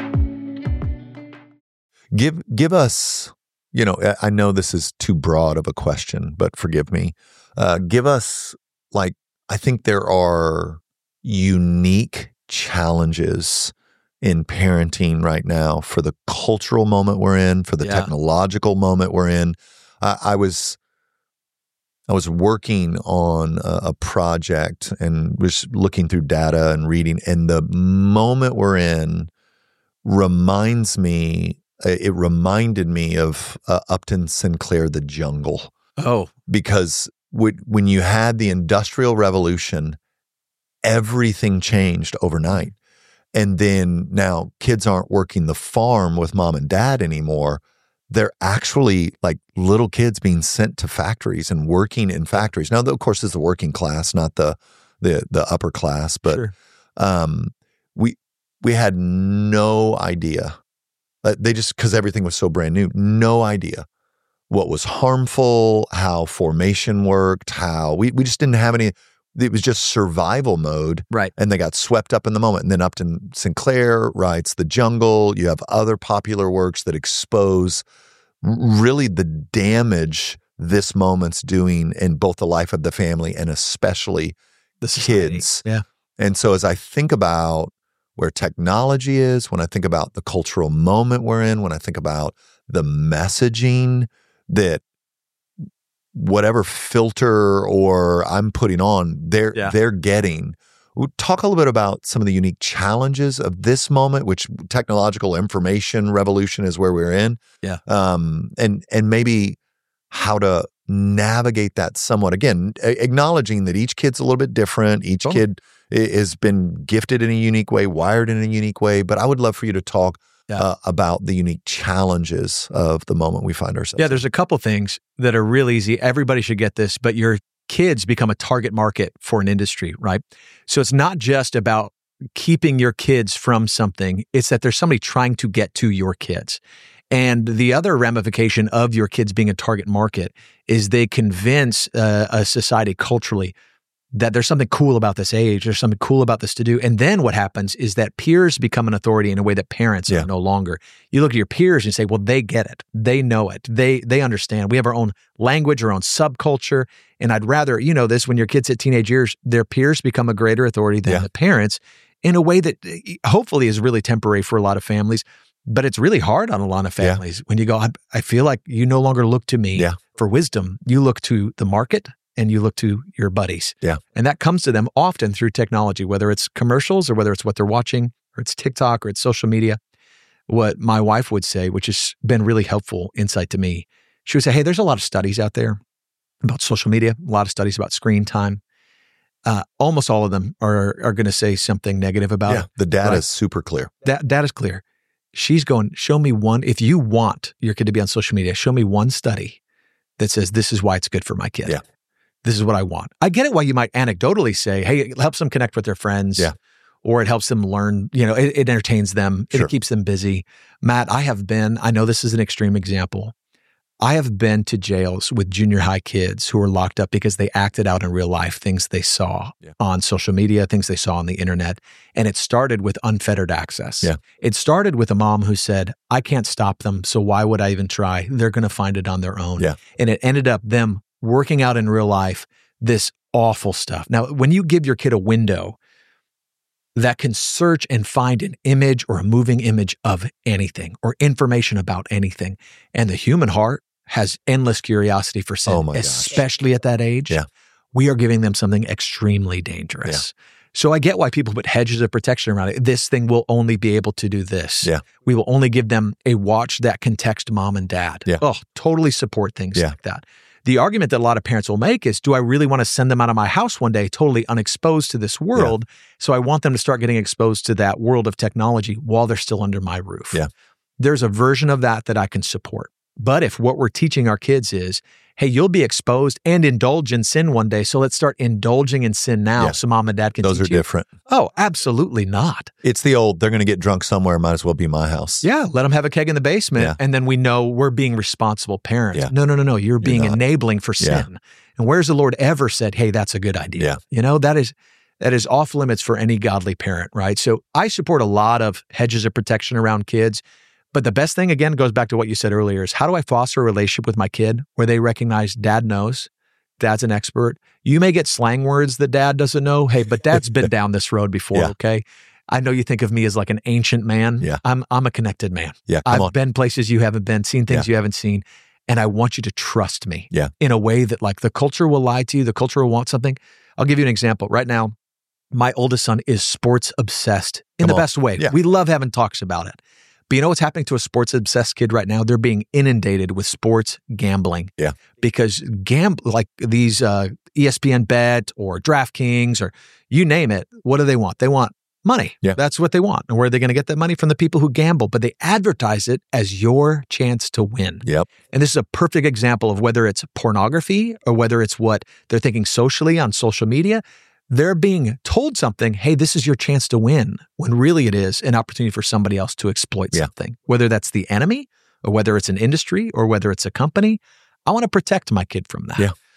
Give, give us, you know, I know this is too broad of a question, but forgive me. Uh, give us, like, I think there are unique challenges in parenting right now for the cultural moment we're in, for the Yeah. technological moment we're in. I, I was I was working on a, a project and was looking through data and reading, and the moment we're in reminds me, it reminded me of uh, Upton Sinclair, The Jungle, Oh, because w- when you had the Industrial Revolution, everything changed overnight. And then now kids aren't working the farm with mom and dad anymore. They're actually like little kids being sent to factories and working in factories. Now, of course, this is the working class, not the the the upper class. But sure. um, we we had no idea. Uh, they just, because everything was so brand new, no idea what was harmful, how formation worked, how we we just didn't have any. it was just survival mode. Right. And they got swept up in the moment. And then Upton Sinclair writes The Jungle. You have other popular works that expose really the damage this moment's doing in both the life of the family and especially the society. Kids. Yeah. And so as I think about where technology is, when I think about the cultural moment we're in, when I think about the messaging that whatever filter or I'm putting on, they're Yeah. they're getting. We'll talk a little bit about some of the unique challenges of this moment, which technological information revolution is where we're in. Yeah. Um, and and maybe how to navigate that somewhat. Again, a- acknowledging that each kid's a little bit different. Each Totally. kid i- has been gifted in a unique way, wired in a unique way. But I would love for you to talk Yeah. uh, about the unique challenges of the moment we find ourselves Yeah, in. there's a couple things that are real easy. Everybody should get this, but your kids become a target market for an industry, right? So it's not just about keeping your kids from something. It's that there's somebody trying to get to your kids. And the other ramification of your kids being a target market is they convince uh, a society culturally that there's something cool about this age, there's something cool about this to do. And then what happens is that peers become an authority in a way that parents Yeah. are no longer. You look at your peers and say, well, they get it. They know it. They they understand. We have our own language, our own subculture. And I'd rather, you know this, when your kids hit teenage years, their peers become a greater authority than Yeah. the parents in a way that uh, hopefully is really temporary for a lot of families. But it's really hard on a lot of Yeah. families when you go, I, I feel like you no longer look to me Yeah. for wisdom. You look to the market and you look to your buddies. Yeah. And that comes to them often through technology, whether it's commercials or whether it's what they're watching or it's TikTok or it's social media. What my wife would say, which has been really helpful insight to me, she would say, hey, there's a lot of studies out there about social media, a lot of studies about screen time. Uh, almost all of them are are going to say something negative about yeah, it. the data Right. is super clear. That that is clear. She's going, show me one, if you want your kid to be on social media, show me one study that says this is why it's good for my kid. Yeah. This is what I want. I get it why you might anecdotally say, hey, it helps them connect with their friends. Yeah. Or it helps them learn, you know, it, it entertains them. Sure. It keeps them busy. Matt, I have been, I know this is an extreme example. I have been to jails with junior high kids who were locked up because they acted out in real life things they saw Yeah. on social media, things they saw on the internet. And it started with unfettered access. Yeah. It started with a mom who said, I can't stop them, so why would I even try? They're going to find it on their own. Yeah. And it ended up them working out in real life this awful stuff. Now, when you give your kid a window that can search and find an image or a moving image of anything or information about anything, and the human heart has endless curiosity for sin, Oh my gosh. especially at that age, Yeah. we are giving them something extremely dangerous. So I get why people put hedges of protection around it. This thing will only be able to do this. Yeah. We will only give them a watch that can text mom and dad. Yeah. Oh, totally support things Yeah. like that. The argument that a lot of parents will make is, do I really want to send them out of my house one day totally unexposed to this world? So I want them to start getting exposed to that world of technology while they're still under my roof. Yeah. There's a version of that that I can support. But if what we're teaching our kids is, hey, you'll be exposed and indulge in sin one day, so let's start indulging in sin now Yeah. so mom and dad can Those teach are you. different. Oh, absolutely not. It's the old, they're going to get drunk somewhere, might as well be my house. Yeah, let them have a keg in the basement, Yeah. and then we know we're being responsible parents. Yeah. No, no, no, no. You're being not. enabling for Yeah. sin. And where's the Lord ever said, hey, that's a good idea? Yeah. You know, that is that is off limits for any godly parent, right? So I support a lot of hedges of protection around kids. But the best thing, again, goes back to what you said earlier, is how do I foster a relationship with my kid where they recognize dad knows, dad's an expert. You may get slang words that dad doesn't know. Hey, but dad's been down this road before, Yeah. okay? I know you think of me as like an ancient man. Yeah. I'm I'm a connected man. Yeah, come I've on. been places you haven't been, seen things you haven't seen, and I want you to trust me Yeah. in a way that like the culture will lie to you, the culture will want something. I'll give you an example. Right now, my oldest son is sports obsessed in Come the on. best way. Yeah. We love having talks about it. But you know what's happening to a sports obsessed kid right now? They're being inundated with sports gambling. Yeah. Because gam like these uh, E S P N Bet or DraftKings or you name it, what do they want? They want money. Yeah. That's what they want. And where are they going to get that money? From the people who gamble, but they advertise it as your chance to win. Yep. And this is a perfect example of whether it's pornography or whether it's what they're thinking socially on social media. They're being told something, hey, this is your chance to win, when really it is an opportunity for somebody else to exploit Yeah. something, whether that's the enemy or whether it's an industry or whether it's a company. I want to protect my kid from that. Yeah.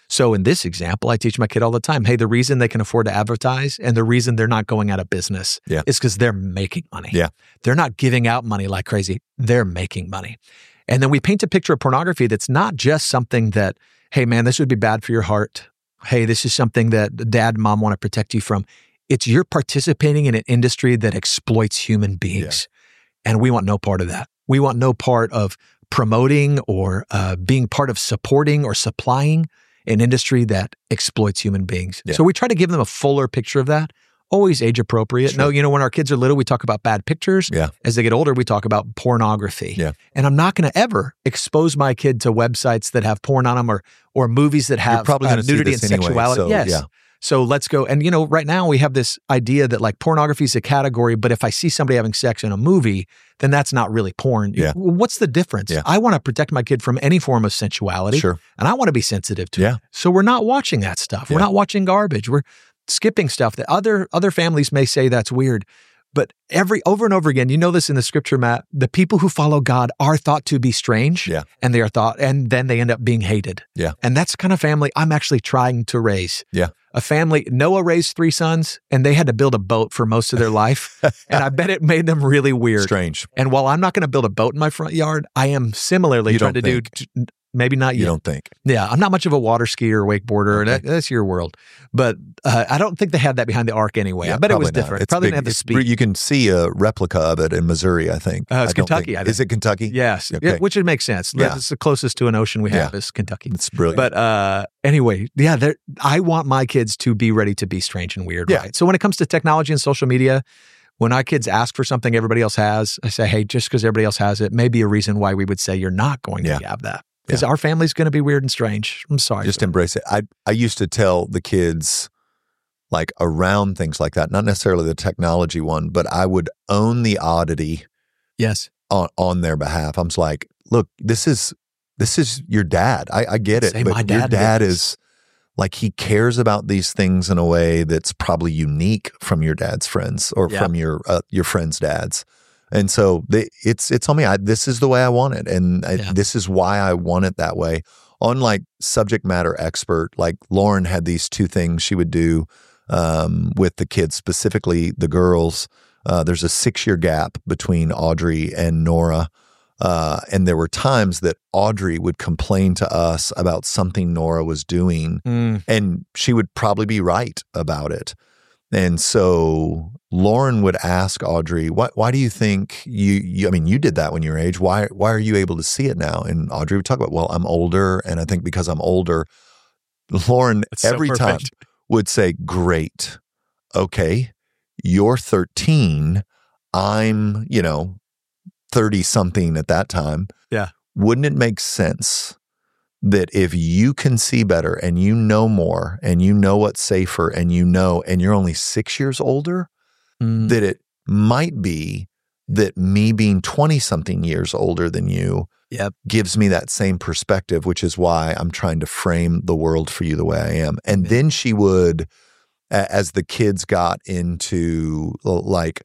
So in this example, I teach my kid all the time, hey, the reason they can afford to advertise and the reason they're not going out of business Yeah. is because they're making money. Yeah. They're not giving out money like crazy. They're making money. And then we paint a picture of pornography that's not just something that, hey, man, this would be bad for your heart. Hey, this is something that dad and mom want to protect you from. It's you're participating in an industry that exploits human beings. Yeah. And we want no part of that. We want no part of promoting or uh, being part of supporting or supplying an industry that exploits human beings. Yeah. So we try to give them a fuller picture of that, always age appropriate. Sure. No, you know, when our kids are little, we talk about bad pictures. Yeah. As they get older, we talk about pornography. Yeah. And I'm not going to ever expose my kid to websites that have porn on them or or movies that have probably uh, nudity and anyway, sexuality. So, yes. Yeah. So let's go. And, you know, right now we have this idea that like pornography is a category, but if I see somebody having sex in a movie, then that's not really porn. Yeah. What's the difference? Yeah. I want to protect my kid from any form of sensuality. Sure. And I want to be sensitive to Yeah. it. So we're not watching that stuff. We're Yeah. not watching garbage. We're skipping stuff that other other families may say that's weird. But every over and over again, you know this in the scripture, Matt, the people who follow God are thought to be strange. Yeah. And they are thought, and then they end up being hated. Yeah. And that's the kind of family I'm actually trying to raise. Yeah. A family, Noah raised three sons, and they had to build a boat for most of their life. And I bet it made them really weird. Strange. And while I'm not going to build a boat in my front yard, I am similarly You trying to don't do, maybe not You yet. don't think. Yeah, I'm not much of a water skier or wakeboarder. Okay. That, that's your world. But uh, I don't think they had that behind the ark anyway. Yeah, I bet it was probably not. different. It's Probably big. didn't have the It's- speed. You can see a replica of it in Missouri, I think. Uh, it's I don't Kentucky, think- I think. Is it Kentucky? Yes, Okay. yeah, which would make sense. Yeah. That's the closest to an ocean we have Yeah. is Kentucky. It's brilliant. But uh, anyway, yeah, they're- I want my kids to be ready to be strange and weird. Yeah. Right? So when it comes to technology and social media, when our kids ask for something everybody else has, I say, hey, just because everybody else has it may be a reason why we would say you're not going Yeah. to have that. Because Yeah. our family's going to be weird and strange. I'm sorry. Just for them. embrace it. I I used to tell the kids, like around things like that, not necessarily the technology one, but I would own the oddity Yes. on, on their behalf. I'm just like, look, this is this is your dad. I, I get it. Say but my your dad dad did this. is like, he cares about these things in a way that's probably unique from your dad's friends or Yeah. from your uh, your friends' dads. And so they, it's it's on me. I, this is the way I want it, and I, Yeah. this is why I want it that way. On like subject matter expert, like Lauren had these two things she would do um, with the kids, specifically the girls. Uh, there's a six year gap between Audrey and Nora. Uh, and there were times that Audrey would complain to us about something Nora was doing, Mm. and she would probably be right about it. And so Lauren would ask Audrey, "Why? Why do you think you, you? I mean, you did that when you were age. Why? Why are you able to see it now?" And Audrey would talk about, "Well, I'm older, and I think because I'm older." Lauren That's so every time perfect. would say, "Great, okay, you're thirteen. I'm, you know, thirty something at that time. Yeah. Wouldn't it make sense that if you can see better and you know more and you know what's safer and you know, and you're only six years older, Mm. that it might be that me being twenty something years older than you Yep. gives me that same perspective, which is why I'm trying to frame the world for you the way I am." And Amen. then she would, a- as the kids got into like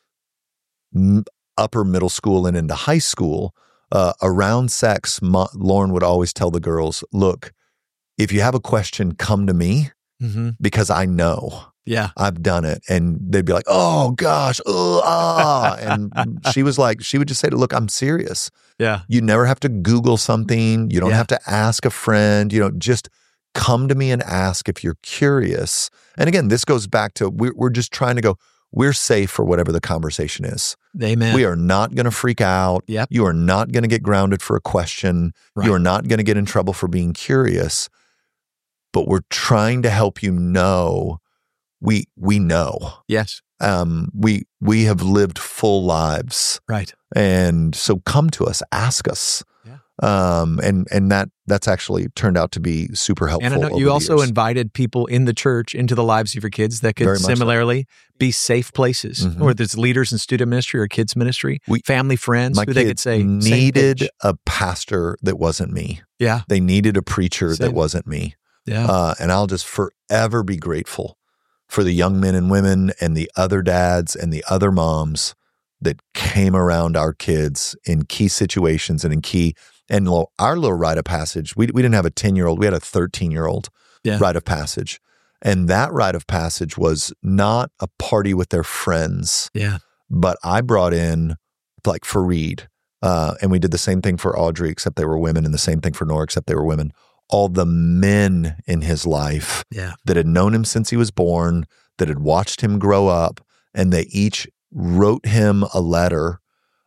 m- upper middle school and into high school, uh, around sex, Ma- Lauren would always tell the girls, "Look, if you have a question, come to me Mm-hmm. because I know. Yeah. I've done it." And they'd be like, "Oh gosh, ugh, ah." And she was like, she would just say, "Look, I'm serious. Yeah. You never have to Google something. You don't Yeah. have to ask a friend. You know, just come to me and ask if you're curious." And again, this goes back to we're, we're just trying to go, we're safe for whatever the conversation is. Amen. We are not going to freak out. Yep. You are not going to get grounded for a question. Right. You are not going to get in trouble for being curious. But we're trying to help you know we we know. Yes. Um, we we have lived full lives. Right. And so come to us, ask us. Yeah. Um, and and that that's actually turned out to be super helpful. And I know over you the also years. invited people in the church into the lives of your kids that could Very much so. similarly be safe places, Mhm. whether it's leaders in student ministry or kids ministry, We- family, friends, My who they could kids say same needed page. a pastor that wasn't me. Yeah. They needed a preacher Same. that wasn't me. Yeah. Uh, and I'll just forever be grateful for the young men and women and the other dads and the other moms that came around our kids in key situations and in key And lo- our little rite of passage, we we didn't have a ten-year-old, we had a thirteen-year-old Yeah. rite of passage. And that rite of passage was not a party with their friends, Yeah. but I brought in, like Fareed, uh, and we did the same thing for Audrey, except they were women, and the same thing for Nora, except they were women. All the men in his life Yeah. that had known him since he was born, that had watched him grow up, and they each wrote him a letter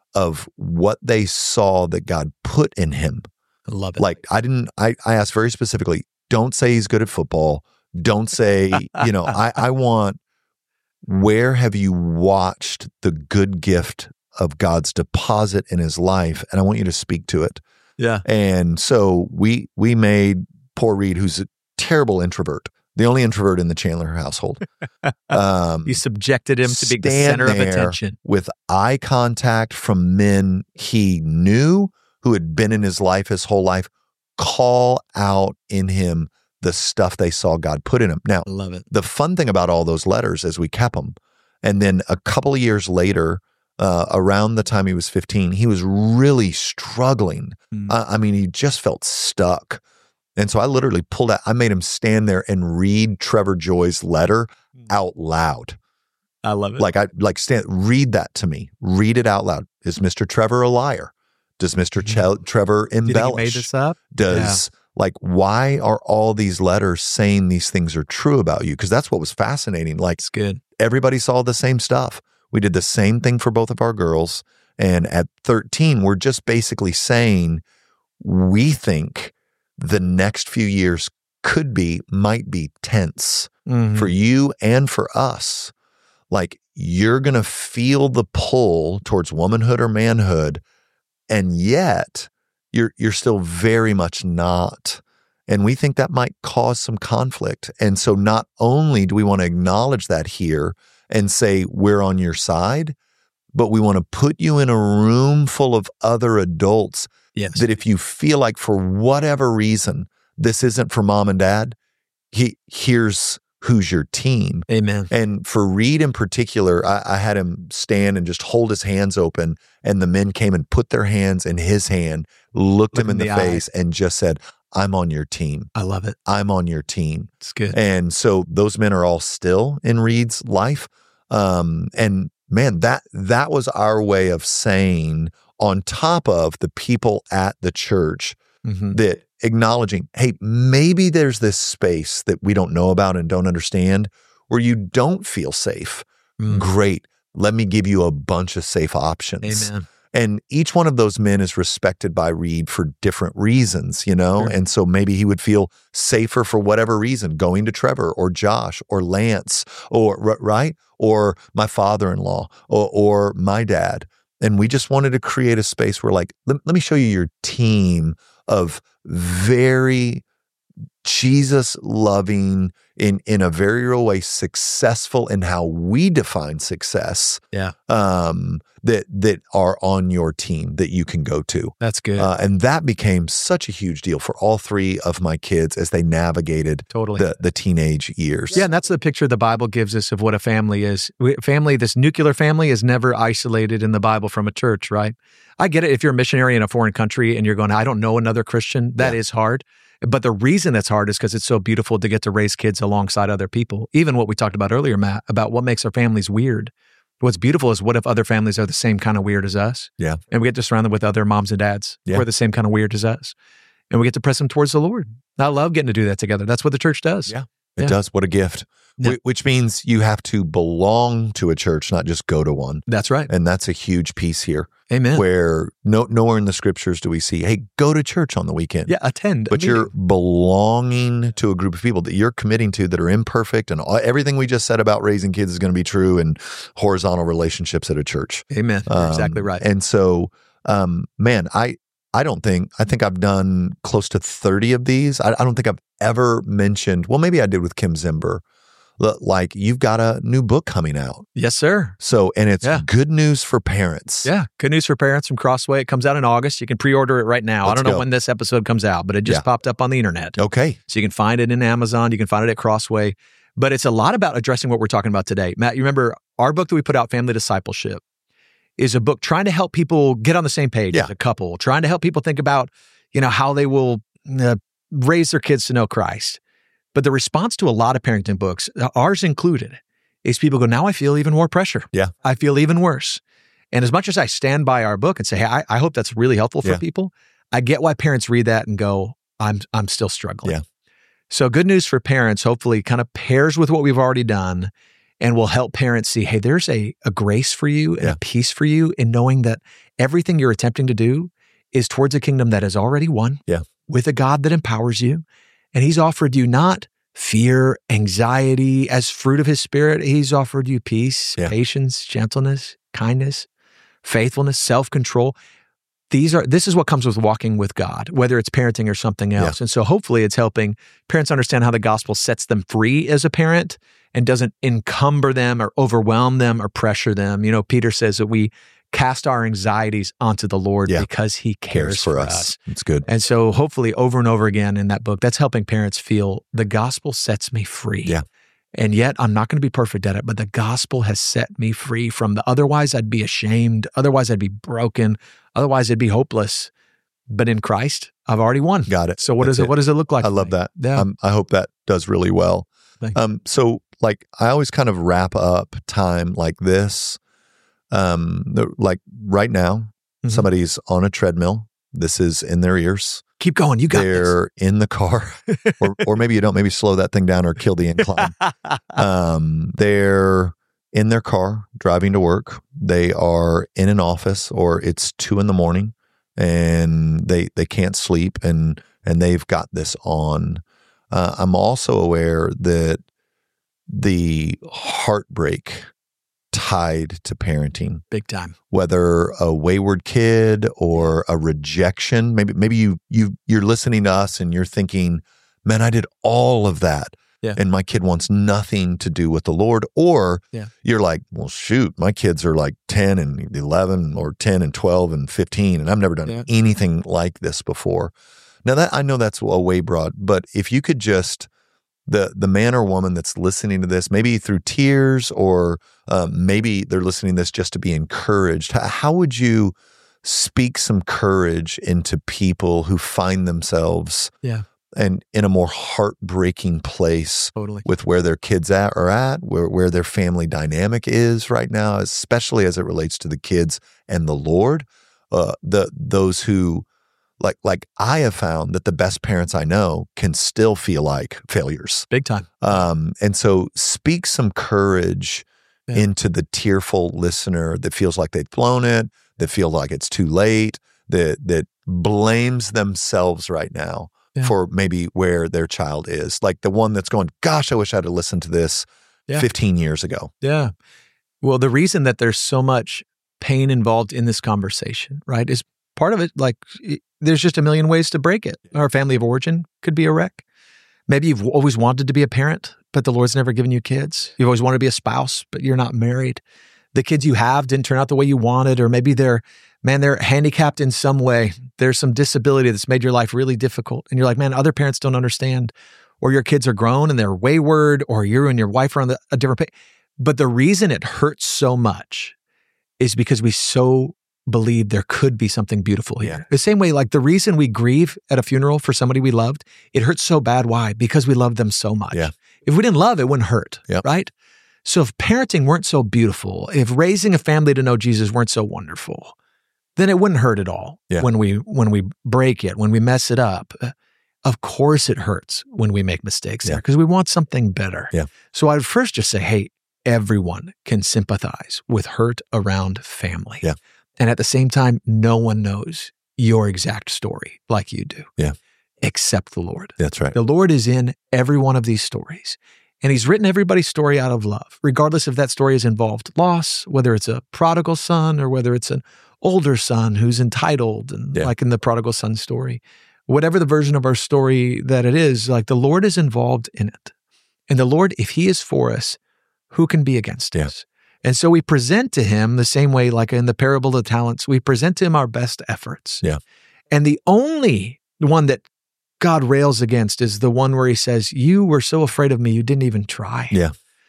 of what they saw that God put in him. I love it. Like I didn't, I, I asked very specifically, don't say he's good at football. Don't say, you know, I, I want, where have you watched the good gift of God's deposit in his life? And I want you to speak to it. Yeah. And so we, we made poor Reed, who's a terrible introvert, the only introvert in the Chandler household. Um, You subjected him to being the stand center of there attention. with eye contact from men he knew who had been in his life his whole life, call out in him the stuff they saw God put in him. Now, I love it. the fun thing about all those letters is we kept them. And then a couple of years later, uh, around the time he was fifteen, he was really struggling. Mm. Uh, I mean, he just felt stuck. And so I literally pulled out, I made him stand there and read Trevor Joy's letter out loud. I love it. Like I like stand read that to me. Read it out loud. Is Mister Trevor a liar? Does Mister Ch- Trevor Do you think he embellish? made this up? Does like why are all these letters saying these things are true about you? Because that's what was fascinating. Like It's good. everybody saw the same stuff. We did the same thing for both of our girls. And at thirteen, we're just basically saying we think the next few years could be, might be tense Mhm. for you and for us. Like you're going to feel the pull towards womanhood or manhood, and yet you're you're still very much not. And we think that might cause some conflict. And so not only do we want to acknowledge that here and say we're on your side, but we want to put you in a room full of other adults Yes. that if you feel like for whatever reason this isn't for mom and dad, he here's who's your team. Amen. And for Reed in particular, I, I had him stand and just hold his hands open, and the men came and put their hands in his hand, looked Look him in in the, the face, and just said, I'm on your team. I love it. I'm on your team. It's good. And so those men are all still in Reed's life. Um, and man, that that was our way of saying, on top of the people at the church, Mhm. that acknowledging, hey, maybe there's this space that we don't know about and don't understand where you don't feel safe. Mm. Great. Let me give you a bunch of safe options. Amen. And each one of those men is respected by Reed for different reasons, you know? Sure. And so maybe he would feel safer for whatever reason, going to Trevor or Josh or Lance or, r- right? Or my father-in-law or, or my dad. And we just wanted to create a space where, like, let, let me show you your team of very Jesus-loving, in in a very real way, successful in how we define success. Yeah. Um, that that are on your team that you can go to, That's good. uh, and that became such a huge deal for all three of my kids as they navigated totally. the the teenage years. Yeah, and that's the picture the Bible gives us of what a family is. We- Family, this nuclear family, is never isolated in the Bible from a church, right? I get it. If you're a missionary in a foreign country and you're going, I don't know another Christian, that Yeah. is hard. But the reason that's hard is because it's so beautiful to get to raise kids alongside other people. Even what we talked about earlier, Matt, about what makes our families weird. What's beautiful is what if other families are the same kind of weird as us? Yeah. And we get to surround them with other moms and dads Yeah. who are the same kind of weird as us. And we get to press them towards the Lord. I love getting to do that together. That's what the church does. Yeah. It Yeah. does. What a gift. Yeah. Wh- Which means you have to belong to a church, not just go to one. That's right. And that's a huge piece here, Amen. where no nowhere in the scriptures do we see, hey, go to church on the weekend. Yeah, attend. a But you're meeting. belonging to a group of people that you're committing to that are imperfect, and all, everything we just said about raising kids is going to be true in horizontal relationships at a church. Amen. You're Um, exactly right. And so, um, man, I I don't think I think I've done close to thirty of these. I, I don't think I've ever mentioned. Well, maybe I did with Kim Zimber. L- Like you've got a new book coming out. Yes, sir. So, and it's Yeah. good news for parents. Yeah. Good news for parents from Crossway. It comes out in August. You can pre-order it right now. I Let's don't know go. when this episode comes out, but it just Yeah. popped up on the internet. Okay. So you can find it in Amazon. You can find it at Crossway. But it's a lot about addressing what we're talking about today. Matt, you remember our book that we put out, Family Discipleship? is a book trying to help people get on the same page Yeah. as a couple, trying to help people think about, you know, how they will uh, raise their kids to know Christ. But the response to a lot of parenting books, ours included, is people go, now I feel even more pressure. Yeah. I feel even worse. And as much as I stand by our book and say, hey, I, I hope that's really helpful for Yeah. people, I get why parents read that and go, I'm I'm still struggling. Yeah. So good news for parents, hopefully kind of pairs with what we've already done and will help parents see, hey, there's a, a grace for you and Yeah. a peace for you in knowing that everything you're attempting to do is towards a kingdom that is already won Yeah. with a God that empowers you. And he's offered you not fear, anxiety as fruit of his spirit. He's offered you peace, Yeah. patience, gentleness, kindness, faithfulness, self-control. These are, this is what comes with walking with God, whether it's parenting or something else. Yeah. And so hopefully it's helping parents understand how the gospel sets them free as a parent and doesn't encumber them or overwhelm them or pressure them. You know, Peter says that we cast our anxieties onto the Lord Yeah. because he cares, Cares for us. It's good. And so hopefully over and over again in that book, that's helping parents feel the gospel sets me free. Yeah. And yet I'm not going to be perfect at it, but the gospel has set me free from the, otherwise I'd be ashamed. Otherwise I'd be broken. Otherwise it'd be hopeless. But in Christ, I've already won. Got it. So what That's does it, it. what does it look like? I for love me? that. Yeah. Um, I hope that does really well. Thank you. Um, so like I always kind of wrap up time like this. Um, the, like right now, Mhm. somebody's on a treadmill. This is in their ears. Keep going. You got They're in the car, or or maybe you don't. Maybe slow that thing down or kill the incline. this. um, they're in their car driving to work. They are in an office, or it's two in the morning, and they they can't sleep, and and they've got this on. Uh, I'm also aware that the heartbreak tied to parenting, Big time. whether a wayward kid or a rejection, maybe maybe you you you're listening to us and you're thinking, man, I did all of that. Yeah. And my kid wants nothing to do with the Lord. Or Yeah. you're like, well, shoot, my kids are like ten and eleven or ten and twelve and fifteen, and I've never done Yeah. anything like this before. Now that I know that's a way broad, but if you could just, the the man or woman that's listening to this, maybe through tears, or um, maybe they're listening to this just to be encouraged, how, how would you speak some courage into people who find themselves Yeah. and in a more heartbreaking place Totally. with where their kids at are at, where where their family dynamic is right now, especially as it relates to the kids and the Lord? Uh, the those who like like I have found that the best parents I know can still feel like failures. Big time. Um, and so speak some courage Yeah. into the tearful listener that feels like they've blown it, that feel like it's too late, that that blames themselves right now Yeah. for maybe where their child is. Like the one that's going, gosh, I wish I'd have listened to this Yeah. fifteen years ago. Yeah. Well, the reason that there's so much pain involved in this conversation, right, is part of it, like, it, there's just a million ways to break it. Our family of origin could be a wreck. Maybe you've always wanted to be a parent, but the Lord's never given you kids. You've always wanted to be a spouse, but you're not married. The kids you have didn't turn out the way you wanted, or maybe they're, man, they're handicapped in some way. There's some disability that's made your life really difficult. And you're like, man, other parents don't understand. Or your kids are grown and they're wayward, or you and your wife are on the, a different page. But the reason it hurts so much is because we so believe there could be something beautiful here. Yeah. The same way, like the reason we grieve at a funeral for somebody we loved, it hurts so bad. Why? Because we love them so much. Yeah. If we didn't love, it wouldn't hurt, Yep. right? So if parenting weren't so beautiful, if raising a family to know Jesus weren't so wonderful, then it wouldn't hurt at all Yeah. when we when we break it, when we mess it up. Uh, Of course it hurts when we make mistakes Yeah. there because we want something better. Yeah. So I would first just say, hey, everyone can sympathize with hurt around family. Yeah. And at the same time, no one knows your exact story like you do. Yeah. Except the Lord. That's right. The Lord is in every one of these stories. And he's written everybody's story out of love, regardless if that story has involved loss, whether it's a prodigal son or whether it's an older son who's entitled, and Yeah. like in the prodigal son story. Whatever the version of our story that it is, like the Lord is involved in it. And the Lord, if he is for us, who can be against Yeah. us? And so we present to him the same way, like in the parable of the talents, we present to him our best efforts. Yeah. And the only one that God rails against is the one where he says, you were so afraid of me, you didn't even try. Yeah.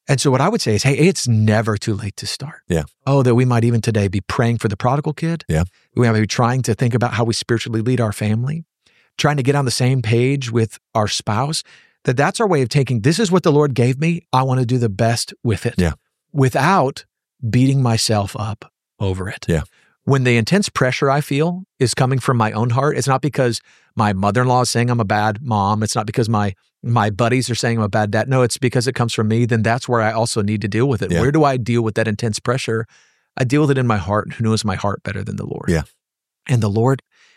And so what I would say is, hey, it's never too late to start. Yeah. Oh, that we might even today be praying for the prodigal kid. Yeah. We might be trying to think about how we spiritually lead our family, trying to get on the same page with our spouse, that that's our way of taking, this is what the Lord gave me. I want to do the best with it. Yeah. Without beating myself up over it. Yeah. When the intense pressure I feel is coming from my own heart, it's not because my mother-in-law is saying I'm a bad mom. It's not because my my buddies are saying I'm a bad dad. No, it's because it comes from me. Then that's where I also need to deal with it. Yeah. Where do I deal with that intense pressure? I deal with it in my heart. Who knows my heart better than the Lord? Yeah. And the Lord,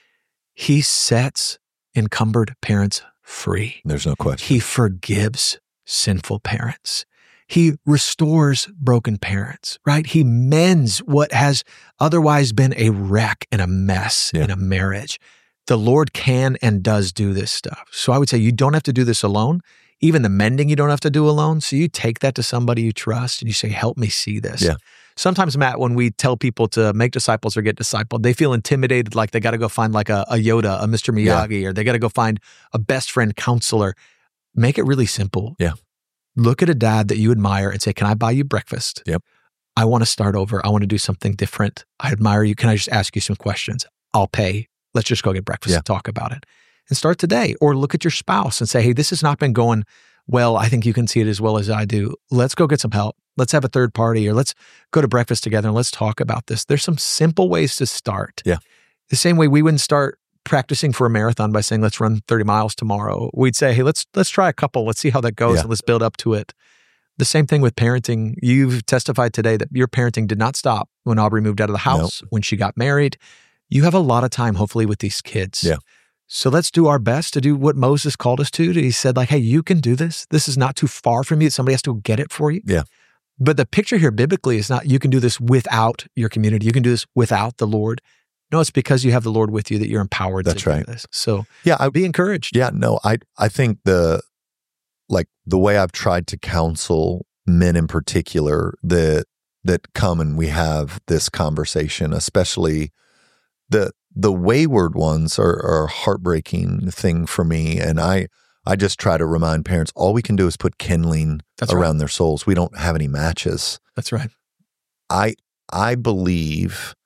he sets encumbered parents free. There's no question. He forgives sinful parents. He restores broken parents, right? He mends what has otherwise been a wreck and a mess Yeah. in a marriage. The Lord can and does do this stuff. So I would say you don't have to do this alone. Even the mending you don't have to do alone. So you take that to somebody you trust and you say, help me see this. Yeah. Sometimes, Matt, when we tell people to make disciples or get discipled, they feel intimidated, like they got to go find like a, a Yoda, a Mister Miyagi, yeah. or they got to go find a best friend counselor. Make it really simple. Yeah. Look at a dad that you admire and say, can I buy you breakfast? Yep. I want to start over. I want to do something different. I admire you. Can I just ask you some questions? I'll pay. Let's just go get breakfast Yeah. and talk about it. And start today. Or look at your spouse and say, hey, this has not been going well. I think you can see it as well as I do. Let's go get some help. Let's have a third party, or let's go to breakfast together and let's talk about this. There's some simple ways to start. Yeah. The same way we wouldn't start practicing for a marathon by saying, let's run thirty miles tomorrow. We'd say, hey, let's let's try a couple. Let's see how that goes Yeah. and let's build up to it. The same thing with parenting. You've testified today that your parenting did not stop when Aubrey moved out of the house, Nope. when she got married. You have a lot of time, hopefully, with these kids. Yeah. So let's do our best to do what Moses called us to. He said, like, hey, you can do this. This is not too far from you. Somebody has to go get it for you. Yeah. But the picture here biblically is not you can do this without your community. You can do this without the Lord. No, it's because you have the Lord with you that you're empowered That's to right. do this. So Yeah. I, be encouraged. yeah. No, I, I think the, like the way I've tried to counsel men in particular that, that come and we have this conversation, especially the, the wayward ones are, are a heartbreaking thing for me. And I, I just try to remind parents, all we can do is put kindling That's around right. their souls. We don't have any matches. That's right. I, I believe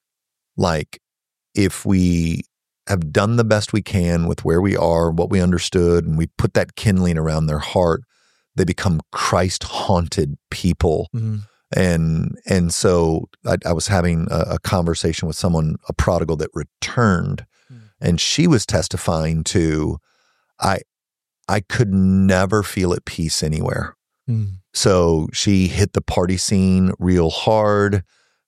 like if we have done the best we can with where we are, what we understood, and we put that kindling around their heart, they become Christ-haunted people. Mhm. And and so I, I was having a, a conversation with someone, a prodigal that returned, Mm. and she was testifying to, I I could never feel at peace anywhere. Mm. So she hit the party scene real hard,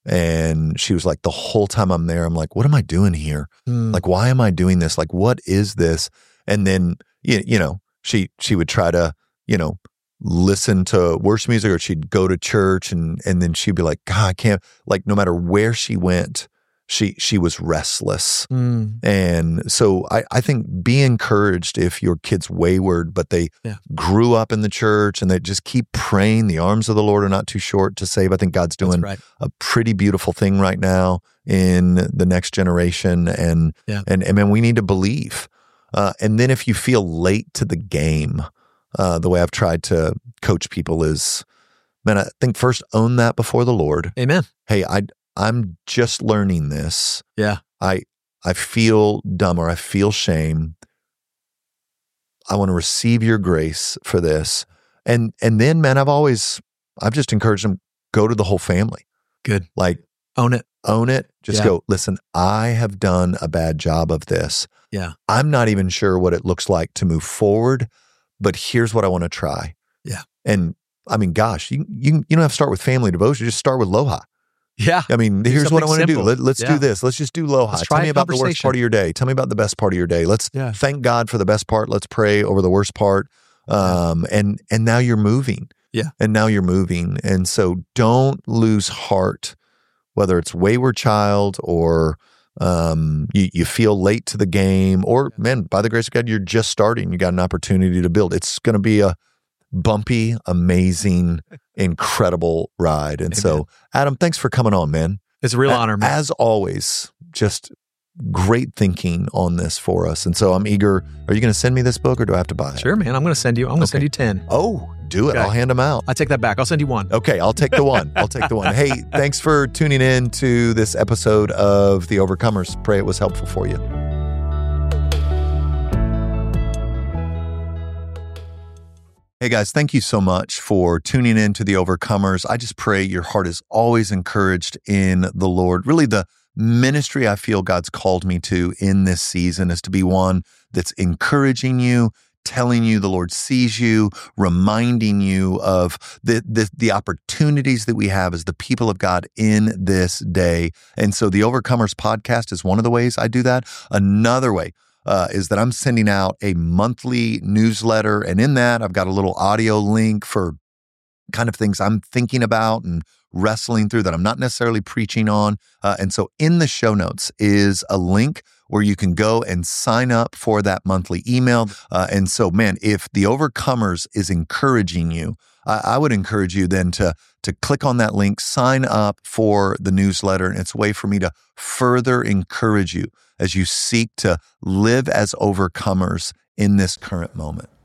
and she was like, the whole time I'm there, I'm like, what am I doing here? Mm. Like, why am I doing this? Like, what is this? And then you, you know, she she would try to, you know, listen to worship music, or she'd go to church, and and then she'd be like, God, I can't, like, no matter where she went, she she was restless. Mm. And so I, I think be encouraged if your kid's wayward, but they Yeah. grew up in the church and they just keep praying. The arms of the Lord are not too short to save. I think God's That's doing right. a pretty beautiful thing right now in the next generation. And, Yeah. and, and man, we need to believe. Uh, and then if you feel late to the game, uh, the way I've tried to coach people is, man, I think first own that before the Lord. Amen. Hey, I, I'm just learning this. Yeah. I, I feel dumb or I feel shame. I want to receive your grace for this. And, and then, man, I've always, I've just encouraged them, go to the whole family. Good. Like, Own it. own it. Just Yeah. go, listen, I have done a bad job of this. Yeah. I'm not even sure what it looks like to move forward, but here's what I want to try. Yeah. And I mean, gosh, you, you, you don't have to start with family devotion. Just start with Loha. Yeah. I mean, Do here's what I something want to do. simple. Let, let's Yeah. do this. Let's just do Loha. Let's Tell try me a about the worst conversation. part of your day. Tell me about the best part of your day. Let's Yeah. thank God for the best part. Let's pray over the worst part. Um, and, and now you're moving. Yeah. And now you're moving. And so don't lose heart, whether it's wayward child or um, you, you feel late to the game, or man, by the grace of God, you're just starting. You got an opportunity to build. It's going to be a bumpy, amazing, incredible ride. And Amen. so, Adam, thanks for coming on, man. It's a real A- honor, man. As always, just great thinking on this for us. And so I'm eager. Are you going to send me this book or do I have to buy it? Sure, man. I'm going to send you, I'm going to send Okay. you ten. Oh, Do it. Okay. I'll hand them out. I take that back. I'll send you one. Okay, I'll take the one. I'll take the one. Hey, thanks for tuning in to this episode of The Overcomers. Pray it was helpful for you. Hey guys, thank you so much for tuning in to The Overcomers. I just pray your heart is always encouraged in the Lord. Really, the ministry I feel God's called me to in this season is to be one that's encouraging you, telling you the Lord sees you, reminding you of the, the, the opportunities that we have as the people of God in this day. And so the Overcomers podcast is one of the ways I do that. Another way Uh, is that I'm sending out a monthly newsletter. And in that, I've got a little audio link for kind of things I'm thinking about and wrestling through that I'm not necessarily preaching on. Uh, and so in the show notes is a link where you can go and sign up for that monthly email. Uh, and so, man, if The Overcomers is encouraging you, I, I would encourage you then to to click on that link, sign up for the newsletter. And it's a way for me to further encourage you as you seek to live as overcomers in this current moment.